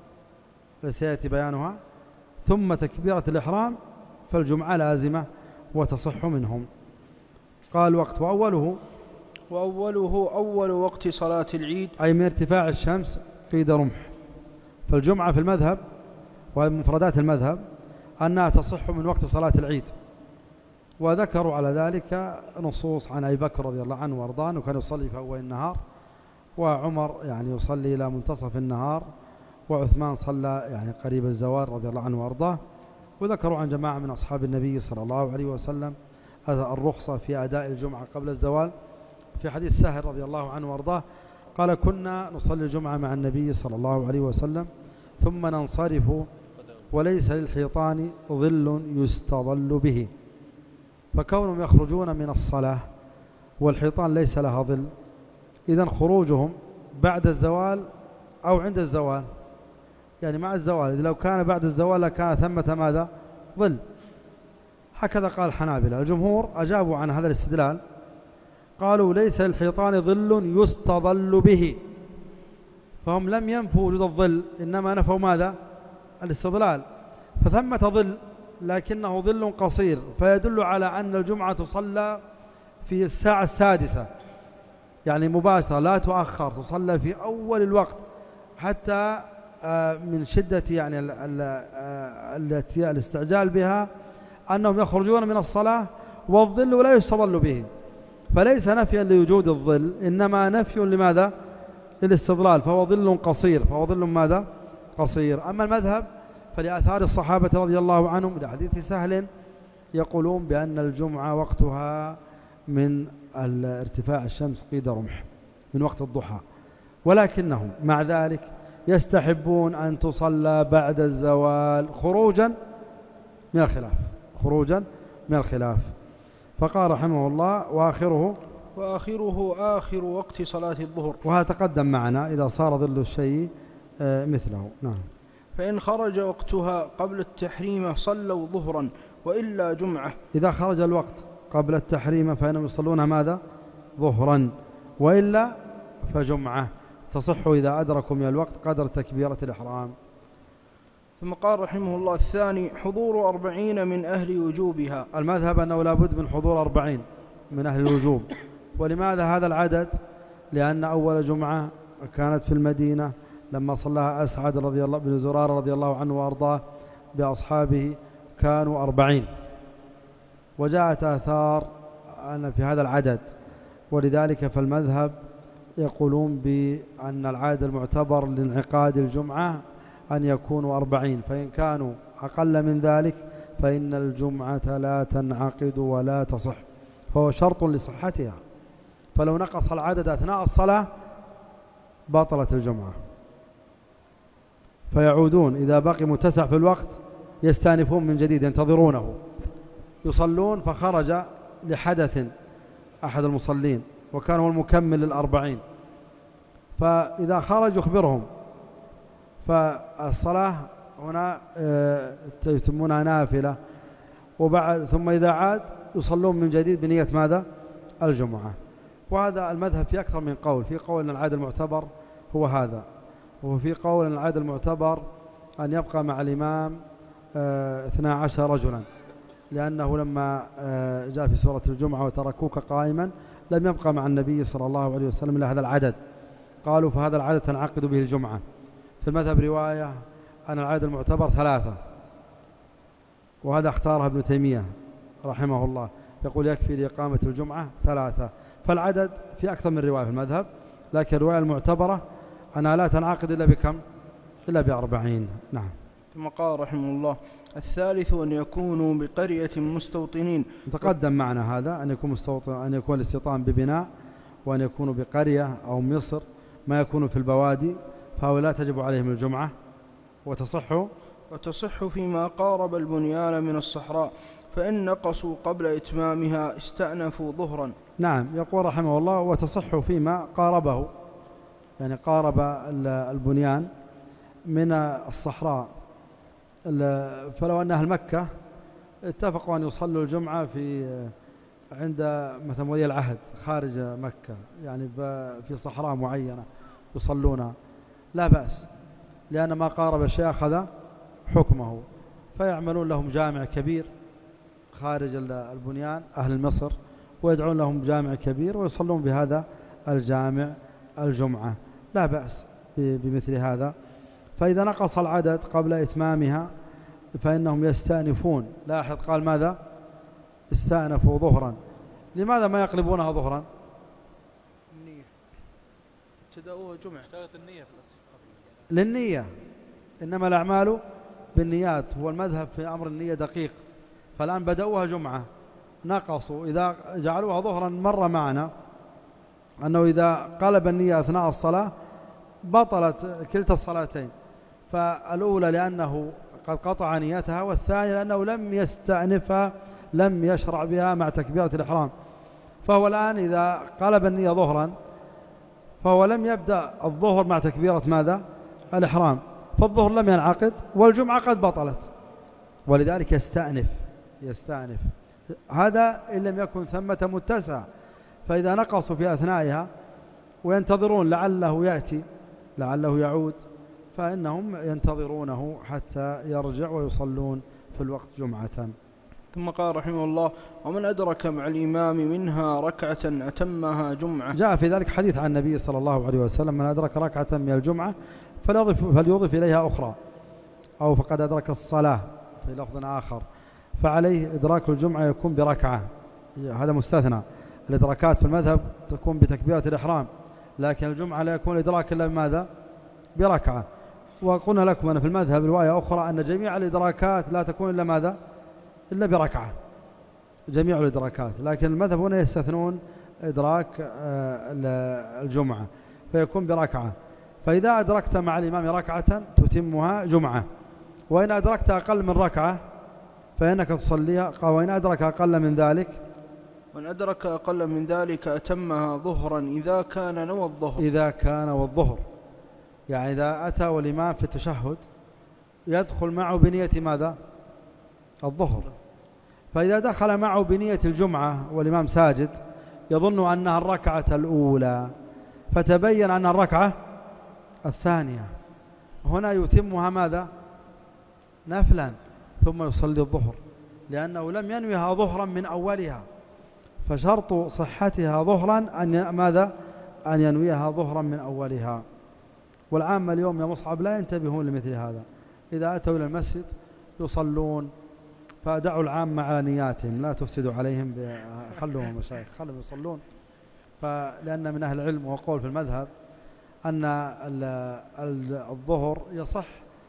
سيأتي بيانها ثم تكبيرة الإحرام فالجمعة لازمة وتصح منهم. قال وقت وأوله وأوله أول وقت صلاة العيد، أي من ارتفاع الشمس قيد رمح. فالجمعة في المذهب ومفردات المذهب أنها تصح من وقت صلاة العيد، وذكروا على ذلك نصوص عن أبي بكر رضي الله عنه وارضاه وكان يصلي في أول النهار، وعمر يعني يصلي إلى منتصف النهار، وعثمان صلى يعني قريب الزوال رضي الله عنه وارضاه. وذكروا عن جماعة من أصحاب النبي صلى الله عليه وسلم الرخصة في أداء الجمعة قبل الزوال. في حديث سهل رضي الله عنه وارضاه قال: كنا نصلي الجمعة مع النبي صلى الله عليه وسلم ثم ننصرف وليس للحيطان ظل يستظل به. فكونهم يخرجون من الصلاة والحيطان ليس لها ظل، إذن خروجهم بعد الزوال أو عند الزوال، يعني مع الزوال، إذا لو كان بعد الزوال لكان ثمة ماذا؟ ظل. هكذا قال الحنابلة. الجمهور أجابوا عن هذا الاستدلال، قالوا ليس للحيطان ظل يستظل به، فهم لم ينفوا وجود الظل، إنما نفوا ماذا؟ الاستظلال. فثمة ظل لكنه ظل قصير، فيدل على أن الجمعة تصلى في الساعة السادسة، يعني مباشرة لا تؤخر، تصلى في أول الوقت، حتى من شدة يعني التي الاستعجال بها أنهم يخرجون من الصلاة والظل لا يستظل به. فليس نفيا لوجود الظل، إنما نفي لماذا؟ للاستظلال، فهو ظل قصير، فهو ظل ماذا؟ قصير. أما المذهب فلآثار الصحابة رضي الله عنهم لحديث سهل يقولون بأن الجمعة وقتها من ارتفاع الشمس قيد رمح، من وقت الضحى، ولكنهم مع ذلك يستحبون أن تصلى بعد الزوال خروجا من الخلاف، خروجا من الخلاف. فقال رحمه الله وآخره وآخره آخر وقت صلاة الظهر، وهذا تقدم معنا إذا صار ظل الشيء مثله. نعم. فإن خرج وقتها قبل التحريم صلوا ظهرا وإلا جمعة. إذا خرج الوقت قبل التحريم فإنهم يصلون ماذا؟ ظهرا، وإلا فجمعة، تصح إذا أدركوا من الوقت قدر تكبيرة الإحرام. ثم قال رحمه الله الثاني حضور أربعين من أهل وجوبها. المذهب أنه لابد من حضور أربعين من أهل الوجوب. ولماذا هذا العدد؟ لأن أول جمعة كانت في المدينة لما صلاها أسعد رضي الله بن زرارة رضي الله عنه وأرضاه بأصحابه كانوا أربعين، وجاءت آثار أن في هذا العدد، ولذلك فالمذهب يقولون بأن العدد المعتبر لانعقاد الجمعة أن يكونوا أربعين، فإن كانوا أقل من ذلك فإن الجمعة لا تنعقد ولا تصح، فهو شرط لصحتها. فلو نقص العدد أثناء الصلاة بطلت الجمعة، فيعودون إذا بقي متسع في الوقت يستانفون من جديد، ينتظرونه، يصلون. فخرج لحدث أحد المصلين وكان هو المكمل للأربعين، فإذا خرج يخبرهم، فالصلاة هنا يتمونها نافلة، وبعد ثم إذا عاد يصلون من جديد بنية ماذا؟ الجمعة. وهذا المذهب في أكثر من قول، في قول أن العادة المعتبر هو هذا، وفي قول أن العادة المعتبر أن يبقى مع الإمام اثنا عشر رجلا، لأنه لما جاء في سورة الجمعة وتركوك قائما لم يبقى مع النبي صلى الله عليه وسلم إلا هذا العدد، قالوا فهذا العدد تنعقد به الجمعة. في المذهب رواية أن العدد المعتبر ثلاثة، وهذا اختارها ابن تيمية رحمه الله، يقول يكفي لإقامة الجمعة ثلاثة. فالعدد في أكثر من رواية في المذهب، لكن الرواية المعتبرة أنها لا تنعقد إلا بكم؟ إلا بأربعين. نعم. ثم قال رحمه الله الثالث أن يكونوا بقرية مستوطنين. تقدم معنا هذا أن يكون مستوطن، أن يكون الاستيطان ببناء، وأن يكونوا بقرية أو مصر، ما يكونوا في البوادي، فهؤلاء تجب عليهم الجمعة وتصح وتصح فيما قارب البنيان من الصحراء، فإن نقصوا قبل إتمامها استأنفوا ظهرا. نعم. يقول رحمه الله وتصح فيما قاربه، يعني قارب البنيان من الصحراء. فلو أن أهل مكة اتفقوا أن يصلوا الجمعة في عند مثلا ولي العهد خارج مكة، يعني في صحراء معينة يصلون، لا بأس، لأن ما قارب الشيء أخذ حكمه. فيعملون لهم جامع كبير خارج البنيان أهل مصر، ويدعون لهم جامع كبير ويصلون بهذا الجامع الجمعة، لا بأس بمثل هذا. فإذا نقص العدد قبل إتمامها فإنهم يستأنفون. لاحظ قال ماذا؟ استأنفوا ظهرا. لماذا ما يقلبونها ظهرا؟ النية، ابتدأوها جمعة، اشتغلت النية للنية، إنما الأعمال بالنيات. هو المذهب في أمر النية دقيق. فالآن بدأوها جمعة، نقصوا، إذا جعلوها ظهرا مر معنا أنه إذا قلب النية أثناء الصلاة بطلت كلتا الصلاتين، فالأولى لأنه قد قطع نيتها، والثانية لأنه لم يستأنفها، لم يشرع بها مع تكبيرة الإحرام. فهو الآن إذا قلب النية ظهرا فهو لم يبدأ الظهر مع تكبيرة ماذا؟ الإحرام، فالظهر لم ينعقد والجمعة قد بطلت، ولذلك يستأنف يستأنف. هذا إن لم يكن ثمة متسع، فإذا نقصوا في أثنائها وينتظرون لعله يأتي لعله يعود، فإنهم ينتظرونه حتى يرجع ويصلون في الوقت جمعة. ثم قال رحمه الله: ومن أدرك مع الإمام منها ركعة أتمها جمعة. جاء في ذلك حديث عن النبي صلى الله عليه وسلم: من أدرك ركعة من الجمعة فليضف, فليضف إليها أخرى، أو فقد أدرك الصلاة في لفظ آخر، فعليه إدراك الجمعة يكون بركعة. هذا مستثنى، الإدراكات في المذهب تكون بتكبيرة الإحرام، لكن الجمعة لا يكون الإدراك إلا بماذا؟ بركعة. وقلنا لكم أن في المذهب رواية أخرى أن جميع الإدراكات لا تكون إلا ماذا؟ إلا بركعة، جميع الإدراكات، لكن المذهب هنا يستثنون إدراك الجمعة فيكون بركعة. فإذا أدركت مع الإمام ركعة تتمها جمعة، وإن أدركت أقل من ركعة فإنك تصليها. وإن أدرك أقل من ذلك وإن أدرك أقل من ذلك أتمها ظهرا إذا كان نوى الظهر. إذا كان والظهر، يعني إذا أتى والإمام في التشهد يدخل معه بنية ماذا؟ الظهر. فإذا دخل معه بنية الجمعة والإمام ساجد يظن أنها الركعة الأولى، فتبين أن الركعة الثانية، هنا يتمها ماذا؟ نفلا، ثم يصلي الظهر، لأنه لم ينويها ظهرا من أولها، فشرط صحتها ظهرا أن ماذا؟ أن ينويها ظهرا من أولها. والعامة اليوم يا مصعب لا ينتبهون لمثل هذا، إذا أتوا إلى المسجد يصلون، فدعوا العامة على نياتهم، لا تفسدوا عليهم، خلوهم مشايخ خلوهم يصلون. فلأن من أهل العلم وقول في المذهب أن الظهر يصح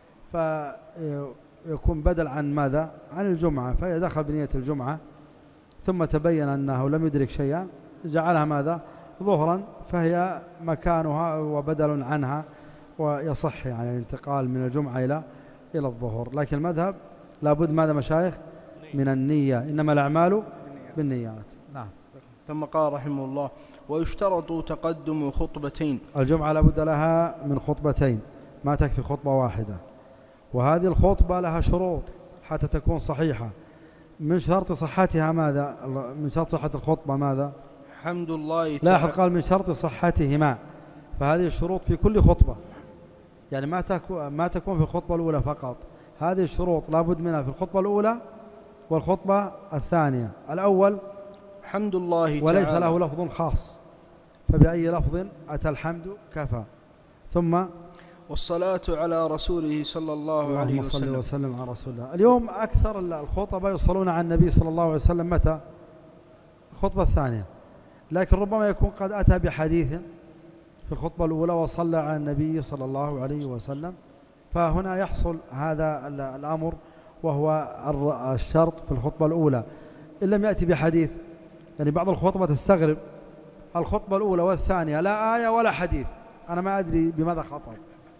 فيكون بدل عن ماذا؟ عن الجمعة. فإذا دخل بنية الجمعة ثم تبين أنه لم يدرك شيئا جعلها ماذا؟ ظهرا، فهي مكانها وبدل عنها، ويصح يعني الانتقال من الجمعة إلى إلى الظهر. لكن المذهب لابد ماذا مشايخ؟ من النية، إنما الأعمال بالنيات. نعم. ثم قال رحمه الله: ويشترط تقدم خطبتين. الجمعة لابد لها من خطبتين، ما تكفي خطبة واحدة، وهذه الخطبة لها شروط حتى تكون صحيحة. من شرط صحتها ماذا؟ من شرط صحة الخطبة ماذا؟ حمد الله تعالى. لاحظ قال من شرط صحتهما، فهذه الشروط في كل خطبة، يعني ما تكون ما تكون في الخطبة الأولى فقط، هذه الشروط لابد منها في الخطبة الأولى والخطبة الثانية. الأول حمد الله تعالى، وليس له لفظ خاص، فبأي لفظ أتى الحمد كفى. ثم والصلاة على رسوله صلى الله عليه وسلم. اللهم صل وسلم على رسول الله. اليوم أكثر الخطبة يصلون على النبي صلى الله عليه وسلم متى؟ الخطبة الثانية، لكن ربما يكون قد أتى بحديث في الخطبة الأولى وصلى على النبي صلى الله عليه وسلم، فهنا يحصل هذا الأمر، وهو الشرط في الخطبة الأولى. إن لم يأتي بحديث، يعني بعض الخطبة تستغرب الخطبة الأولى والثانية لا آية ولا حديث، أنا ما أدري بماذا خطب.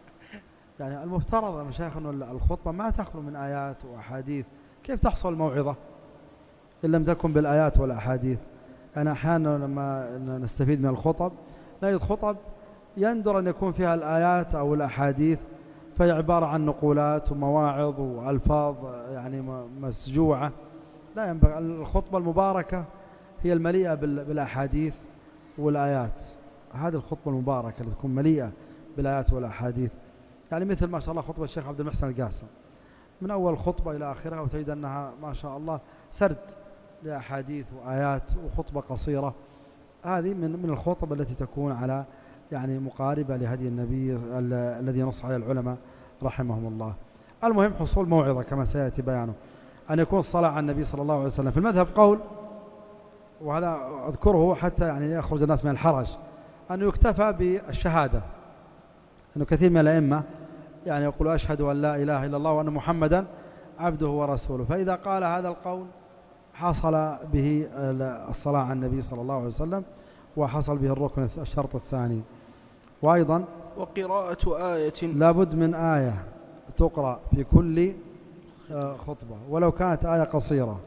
يعني المفترض يا مشايخ أن الخطبة ما تخلو من آيات وأحاديث، كيف تحصل موعظة إن لم تكن بالآيات والأحاديث؟ أنا أحيانا لما نستفيد من الخطب نجد خطب يندر أن يكون فيها الآيات أو الأحاديث، فهي عبارة عن نقولات ومواعظ وألفاظ يعني مسجوعة. لا ينبغي. الخطبة المباركة هي المليئة بالأحاديث والآيات، هذه الخطبة المباركة اللي تكون مليئة بالآيات والأحاديث، يعني مثل ما شاء الله خطبة الشيخ عبد المحسن القاسم من أول خطبة إلى آخرها، وتجد أنها ما شاء الله سرد لأحاديث وآيات وخطبة قصيرة. هذه من من الخطب التي تكون على يعني مقاربة لهدي النبي الذي نص عليه العلماء رحمهم الله. المهم حصول موعظة كما سيأتي بيانه، أن يكون الصلاة على النبي صلى الله عليه وسلم. في المذهب قول، وهذا أذكره حتى يعني يخرج الناس من الحرج، أنه يكتفى بالشهادة، أنه كثير من الأئمة يعني يقول أشهد أن لا إله إلا الله وأن محمدا عبده ورسوله، فإذا قال هذا القول حصل به الصلاة على النبي صلى الله عليه وسلم، وحصل به الركن الشرط الثاني. وأيضا وقراءة آية، لابد من آية تقرأ في كل خطبة ولو كانت آية قصيرة.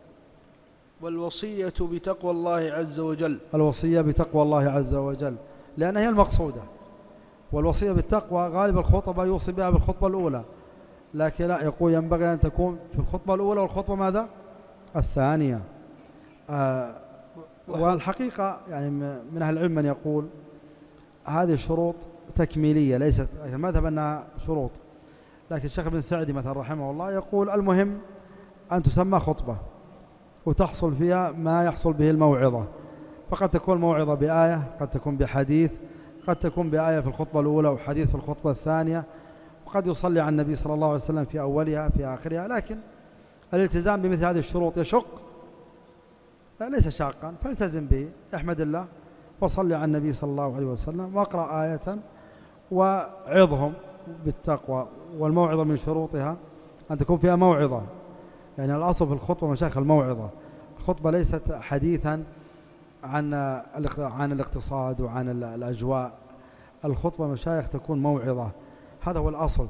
والوصية بتقوى الله عز وجل، الوصية بتقوى الله عز وجل لأنها هي المقصودة، والوصية بالتقوى غالب الخطبة يوصي بها بالخطبة الأولى، لكن لا، يقول ينبغي أن تكون في الخطبة الأولى والخطبة ماذا؟ الثانية. آه والحقيقة يعني من أهل العلم من يقول هذه شروط تكميلية ليست المذهب أنها شروط، لكن الشيخ ابن سعدي مثلا رحمه الله يقول المهم أن تسمى خطبة وتحصل فيها ما يحصل به الموعظة، فقد تكون موعظة بآية، قد تكون بحديث، قد تكون بآية في الخطبة الأولى وحديث في الخطبة الثانية، وقد يصلي على النبي صلى الله عليه وسلم في أولها في آخرها. لكن الالتزام بمثل هذه الشروط يشق، ليس شاقا، فالتزم به، احمد الله وصلي على النبي صلى الله عليه وسلم واقرأ آية وعظهم بالتقوى. والموعظة من شروطها أن تكون فيها موعظة، يعني الأصل في الخطبة مشايخ الموعظة. الخطبة ليست حديثا عن عن الاقتصاد وعن الأجواء، الخطبة مشايخ تكون موعظة، هذا هو الأصل.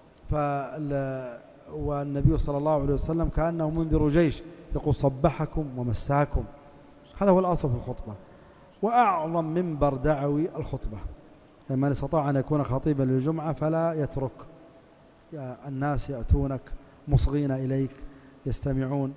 والنبي صلى الله عليه وسلم كأنه منذر جيش يقول صبحكم ومساكم، هذا هو الأصل في الخطبة. وأعظم منبر دعوي الخطبة، من استطاع أن يكون خطيبا للجمعة فلا يترك، يا الناس يأتونك مصغين إليك يستمعون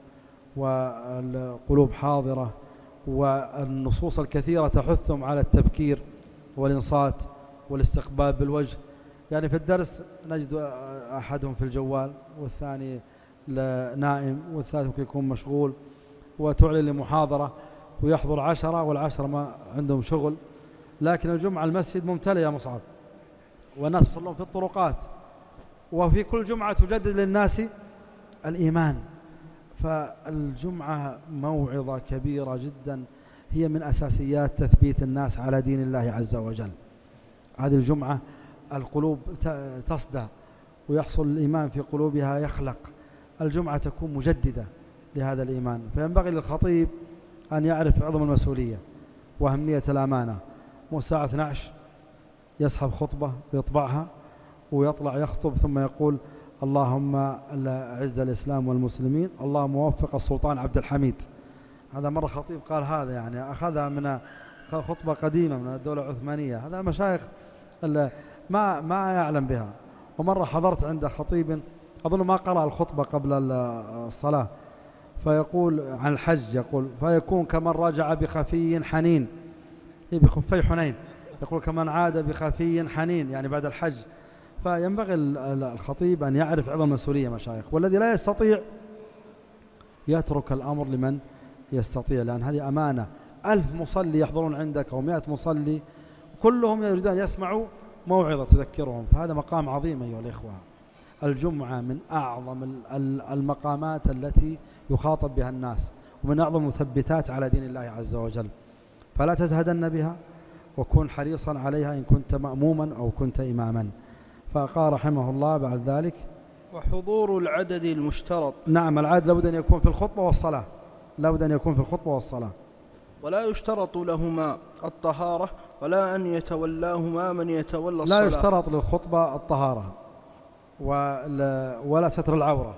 والقلوب حاضرة، والنصوص الكثيرة تحثهم على التبكير والإنصات والاستقبال بالوجه. يعني في الدرس نجد أحدهم في الجوال والثاني نائم والثالث ممكن يكون مشغول، وتعلن لمحاضرة ويحضر عشرة والعشرة ما عندهم شغل. لكن الجمعة المسجد ممتلئ يا مصعب، والناس يصلون في الطرقات، وفي كل جمعة تجدد للناس الإيمان. فالجمعة موعظة كبيرة جدا، هي من أساسيات تثبيت الناس على دين الله عز وجل. هذه الجمعة القلوب تصدى ويحصل الإيمان في قلوبها يخلق، الجمعة تكون مجددة لهذا الإيمان. فينبغي للخطيب أن يعرف عظم المسؤولية وأهمية الأمانة. والساعة اثنتي عشرة يسحب خطبة ويطبعها ويطلع يخطب، ثم يقول اللهم أعز الإسلام والمسلمين، اللهم وفق السلطان عبد الحميد. هذا مرة خطيب قال هذا، يعني أخذها من خطبة قديمة من الدولة العثمانية، هذا مشايخ ما ما يعلم بها. ومرة حضرت عند خطيب أظن ما قرأ الخطبة قبل الصلاة، فيقول عن الحج، يقول فيكون كمن رجع بخفي حنين، بخفي حنين، يقول كمن عاد بخفي حنين، يعني بعد الحج. فينبغي الخطيب أن يعرف عظم المسؤولية مشايخ، والذي لا يستطيع يترك الأمر لمن يستطيع، لأن هذه أمانة. ألف مصلي يحضرون عندك أو مئة مصلي كلهم يريدون أن يسمعوا موعظة تذكرهم، فهذا مقام عظيم أيها الإخوة. الجمعة من أعظم المقامات التي يخاطب بها الناس، ومن أعظم مثبتات على دين الله عز وجل، فلا تزهدن بها، وكن حريصا عليها إن كنت مأموما أو كنت إماما. فقال رحمه الله بعد ذلك وحضور العدد المشترط. نعم، العدد لابد أن يكون في الخطبة والصلاة، لابد أن يكون في الخطبة والصلاة. ولا يشترط لهما الطهارة ولا أن يتولاهما من يتولى الصلاة. لا يشترط للخطبة الطهارة ولا, ولا ستر العورة،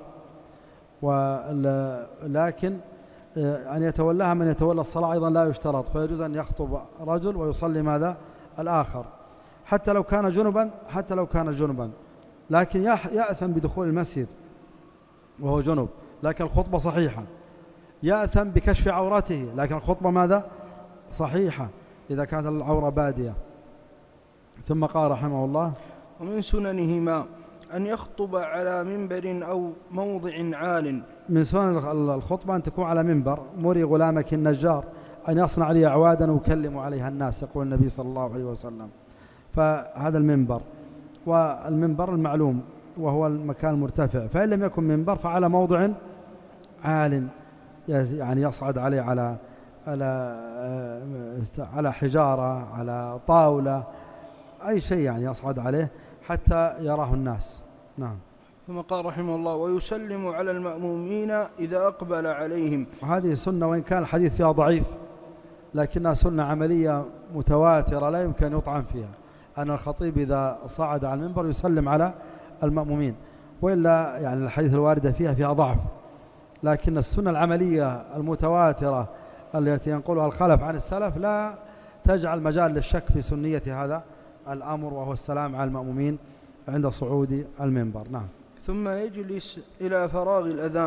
ولكن أن يتولاها من يتولى الصلاة أيضا لا يشترط، فيجوز أن يخطب رجل ويصلي ماذا الآخر، حتى لو كان جنبا، حتى لو كان جنبا، لكن يأثم بدخول المسجد وهو جنب، لكن الخطبة صحيحة. يأثم بكشف عورته، لكن الخطبة ماذا صحيحة إذا كانت العورة بادية. ثم قال رحمه الله ومن سننهما أن يخطب على منبر أو موضع عال. من سنن الخطبة أن تكون على منبر. مري غلامك النجار أن يصنع لي أعوادا ويكلم عليها الناس، يقول النبي صلى الله عليه وسلم. فهذا المنبر، والمنبر المعلوم وهو المكان المرتفع، فإن لم يكن منبر فعلى موضع عال، يعني يصعد عليه على على على حجارة، على طاولة، أي شيء يعني يصعد عليه حتى يراه الناس. نعم. ثم قال رحمه الله ويسلم على المأمومين إذا أقبل عليهم. وهذه سنة، وإن كان الحديث فيها ضعيف لكنها سنة عملية متواترة لا يمكن أن يطعن فيها، أن الخطيب إذا صعد على المنبر يسلم على المأمومين، وإلا يعني الحديث الواردة فيها فيها ضعف، لكن السنة العملية المتواترة التي ينقلها الخلف عن السلف لا تجعل مجال للشك في سنية هذا الأمر، وهو السلام على المأمومين عند صعود المنبر. نعم. ثم يجلس إلى فراغ الأذان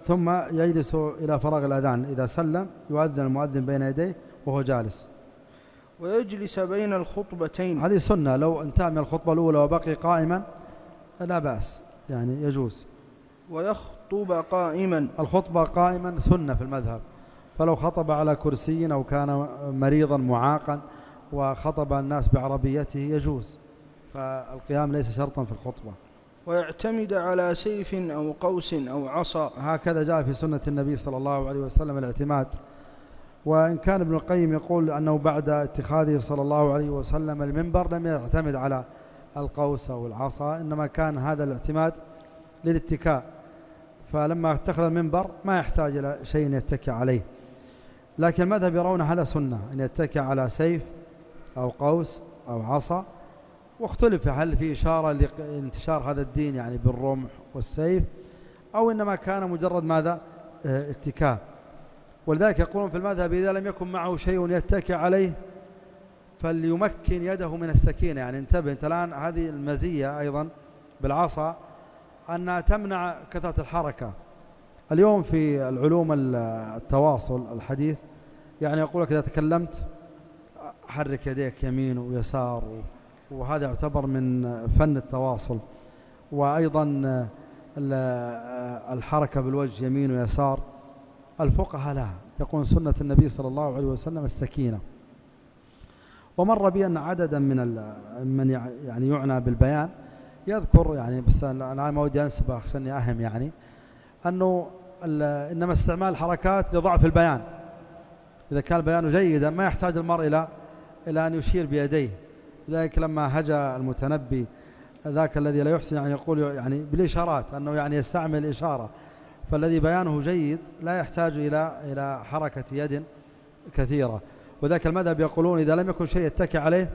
ثم يجلس إلى فراغ الأذان، إذا سلم يؤذن المؤذن بين يديه وهو جالس. ويجلس بين الخطبتين. هذه سنة، لو انتهى من الخطبة الأولى وبقي قائما لا بأس، يعني يجوز. ويخطب قائما. الخطبة قائما سنة في المذهب، فلو خطب على كرسي أو كان مريضا معاقا وخطب الناس بعربيته يجوز، فالقيام ليس شرطا في الخطبة. ويعتمد على سيف أو قوس أو عصا. هكذا جاء في سنة النبي صلى الله عليه وسلم الاعتماد. وإن كان ابن القيم يقول أنه بعد اتخاذه صلى الله عليه وسلم المنبر لم يعتمد على القوس أو العصا، إنما كان هذا الاعتماد للاتكاء، فلما اتخذ المنبر ما يحتاج إلى شيء يتكئ عليه. لكن المذهب يرون هذا سنة، أن يتكئ على سيف أو قوس أو عصا. واختلف هل في إشارة لانتشار هذا الدين يعني بالرمح والسيف، أو إنما كان مجرد ماذا اتكاء. ولذلك يقولون في المذهب إذا لم يكن معه شيء يتكئ عليه فليمكن يده من السكينة. يعني انتبه انت الآن، هذه المزية أيضا بالعصا أنها تمنع كثرة الحركة. اليوم في العلوم التواصل الحديث يعني يقول لك إذا تكلمت حرك يديك يمين ويسار، وهذا يعتبر من فن التواصل. وأيضا الحركة بالوجه يمين ويسار، الفقهاء لا، يقول سنة النبي صلى الله عليه وسلم السكينة. ومر بي أن عددا من من يعني يعنى بالبيان يذكر، يعني بس أنا ما ودي أنسبه عشان أهم، يعني أنه إنما استعمال الحركات لضعف البيان. إذا كان البيان جيدا ما يحتاج المرء إلى إلى أن يشير بيديه. لذلك لما هجا المتنبي ذاك الذي لا يحسن يعني يقول يعني بالإشارات، أنه يعني يستعمل الإشارة، فالذي بيانه جيد لا يحتاج إلى إلى حركة يد كثيرة. وذاك المذهب يقولون إذا لم يكن شيء يتكئ عليه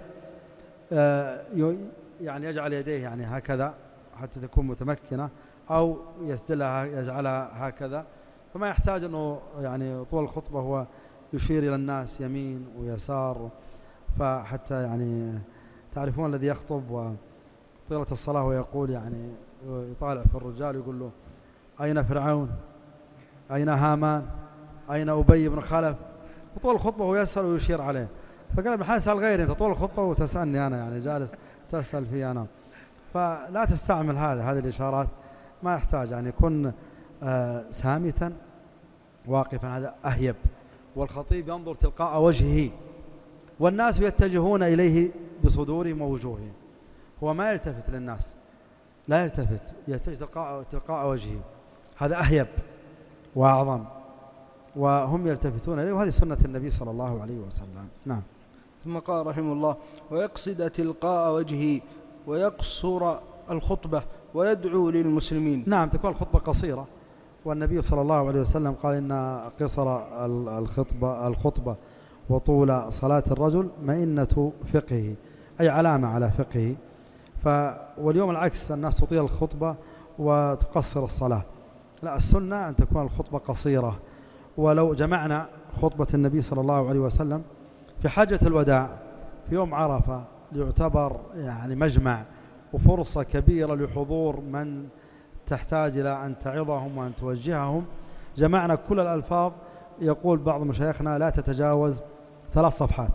يعني يجعل يديه يعني هكذا حتى تكون متمكنة، أو يسدلها يجعلها هكذا، فما يحتاج أنه يعني طول الخطبة هو يشير إلى الناس يمين ويسار. فحتى يعني تعرفون الذي يخطب وطيلة الصلاة ويقول يعني يطالع في الرجال يقول له أين فرعون، أين هامان، أين أبي بن خلف، وطول الخطبة هو يسأل ويشير عليه. فقال ابن حسن سأل غيري، أنت طول الخطبة وتسألني أنا، يعني جالس تسأل في أنا. فلا تستعمل هذا هذه الإشارات، ما يحتاج، يعني يكون آه سامتا واقفا، هذا أهيب. والخطيب ينظر تلقاء وجهه والناس يتجهون إليه بصدورهم ووجوههم، هو ما يلتفت للناس، لا يلتفت، يتجه تلقاء, تلقاء وجهه، هذا أهيب وأعظم، وهم يلتفتون إليه، وهذه سنة النبي صلى الله عليه وسلم. نعم. ثم قال رحمه الله: ويقصد تلقاء وجهه ويقصر الخطبة ويدعو للمسلمين. نعم، تكون الخطبة قصيرة، والنبي صلى الله عليه وسلم قال إن قصر الخطبة, الخطبة وطول صلاة الرجل مئنة فقهه، أي علامة على فقهه. واليوم العكس، الناس تطيل الخطبة وتقصر الصلاة. لا، السنة أن تكون الخطبة قصيرة. ولو جمعنا خطبة النبي صلى الله عليه وسلم في حجة الوداع في يوم عرفة ليعتبر يعني مجمع وفرصة كبيرة لحضور من تحتاج إلى أن تعظهم وأن توجههم، جمعنا كل الألفاظ. يقول بعض مشايخنا لا تتجاوز ثلاث صفحات،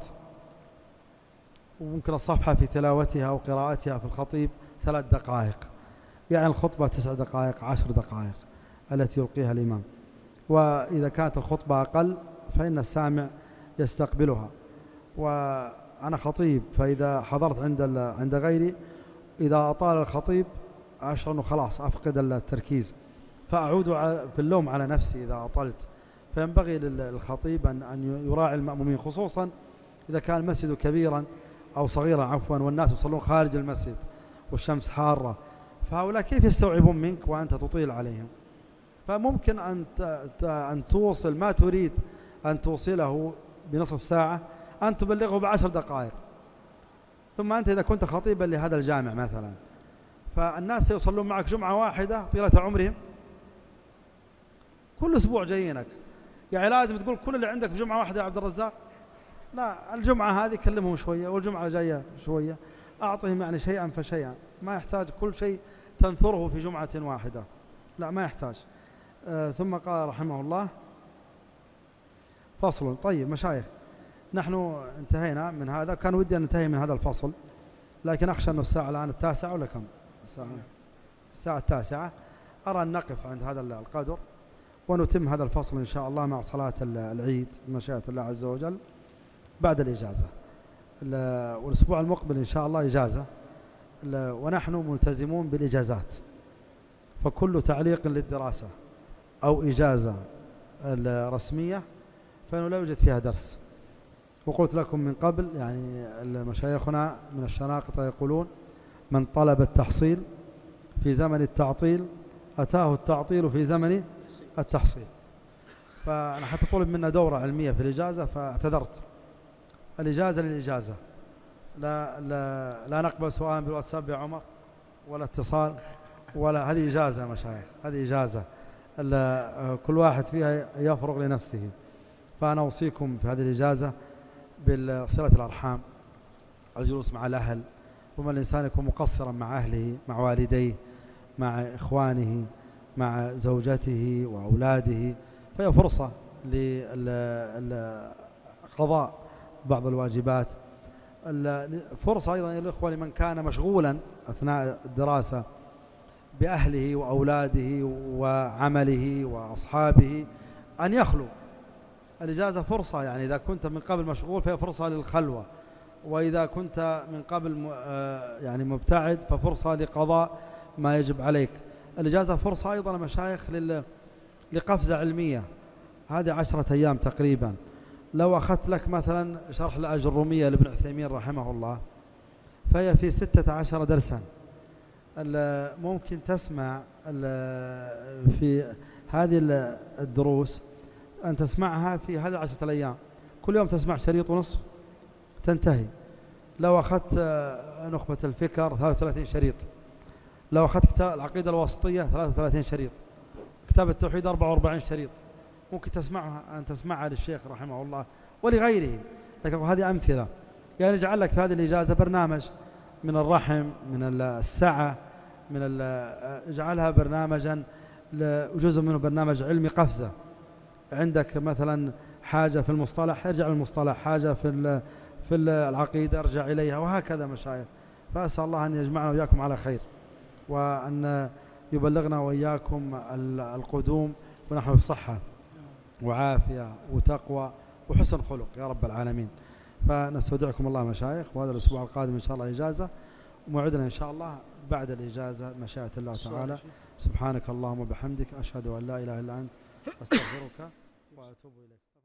وممكن الصفحة في تلاوتها أو قراءتها في الخطيب ثلاث دقائق، يعني الخطبة تسع دقائق عشر دقائق التي يلقيها الإمام. وإذا كانت الخطبة أقل فإن السامع يستقبلها. وأنا خطيب، فإذا حضرت عند عند غيري إذا أطال الخطيب أشعر أنه خلاص أفقد التركيز، فأعود في اللوم على نفسي إذا أطلت. فينبغي للخطيب أن يراعي المأمومين، خصوصا إذا كان المسجد كبيرا أو صغيرا عفوا، والناس يصلون خارج المسجد والشمس حارة، فهؤلاء كيف يستوعبون منك وأنت تطيل عليهم؟ فممكن أن أن توصل ما تريد أن توصله بنصف ساعة، أن تبلغه بعشر دقائق. ثم أنت إذا كنت خطيبا لهذا الجامع مثلا، فالناس يصلون معك جمعة واحدة طيلة عمرهم، كل أسبوع جايينك، يعني لازم تقول كل اللي عندك في جمعة واحدة يا عبد الرزاق؟ لا، الجمعة هذه كلمهم شوية، والجمعة جاية شوية، أعطهم يعني شيئا فشيئا، ما يحتاج كل شيء تنثره في جمعة واحدة، لا ما يحتاج. آه ثم قال رحمه الله فصل. طيب مشايخ، نحن انتهينا من هذا، كان ودي أن ننتهي من هذا الفصل، لكن أخشى أن الساعة الآن التاسعة ولا كم؟ الساعة, الساعة التاسعة. أرى أن نقف عند هذا القدر ونتم هذا الفصل إن شاء الله مع صلاة العيد بمشيئة الله عز وجل بعد الإجازة. والأسبوع المقبل إن شاء الله إجازة، ونحن ملتزمون بالإجازات، فكل تعليق للدراسة أو إجازة الرسمية فإنه لا يوجد فيها درس. وقلت لكم من قبل يعني مشايخنا من الشناقطة يقولون من طلب التحصيل في زمن التعطيل أتاه التعطيل في زمن التحصيل. فأنا حتى طلب منا دورة علمية في الإجازة فاعتذرت. الإجازة للإجازة، لا, لا, لا نقبل سؤال بالواتساب يا عمر ولا اتصال ولا، هذه إجازة يا مشايخ، هذه إجازة كل واحد فيها يفرغ لنفسه. فأنا أوصيكم في هذه الإجازة بالصلة الأرحام، الجلوس مع الأهل، وما الإنسان يكون مقصرا مع أهله، مع والديه، مع إخوانه، مع زوجته وأولاده، فهي فرصة لقضاء بعض الواجبات. فرصة أيضا للإخوة لمن كان مشغولا أثناء الدراسة بأهله وأولاده وعمله وأصحابه أن يخلو. الإجازة فرصة، يعني إذا كنت من قبل مشغول فهي فرصة للخلوة، وإذا كنت من قبل يعني مبتعد ففرصة لقضاء ما يجب عليك. الإجازة فرصة أيضا مشايخ لقفزة علمية، هذه عشرة أيام تقريبا. لو أخذت لك مثلا شرح الأجرومية لابن عثيمين رحمه الله فهي في ستة عشر درسا، ممكن تسمع في هذه الدروس أن تسمعها في هذه العشرة الأيام، كل يوم تسمع شريط ونصف تنتهي. لو أخذت نخبة الفكر ثلاثة وثلاثين شريط، لو أخذت كتاب العقيدة الواسطية ثلاثة وثلاثين شريط، كتاب التوحيد أربعة وأربعين شريط، ممكن تسمعها أن تسمعها للشيخ رحمه الله ولغيره. لكن هذه أمثلة، يعني نجعل لك في هذه الإجازة برنامج من الرحم، من السعة، من اجعلها برنامجا جزء منه برنامج علمي قفزة. عندك مثلا حاجة في المصطلح ارجع للمصطلح، حاجة في في العقيدة ارجع إليها، وهكذا مشايخ. فأسأل الله أن يجمعنا وإياكم على خير، وأن يبلغنا وإياكم القدوم ونحن في صحة وعافية وتقوى وحسن خلق يا رب العالمين. فنستودعكم الله مشايخ، وهذا الأسبوع القادم إن شاء الله إجازة، وموعدنا إن شاء الله بعد الإجازة مشيئة الله تعالى. سبحانك اللهم وبحمدك، أشهد أن لا إله إلا أنت، أستغفرك وأتوب إليك.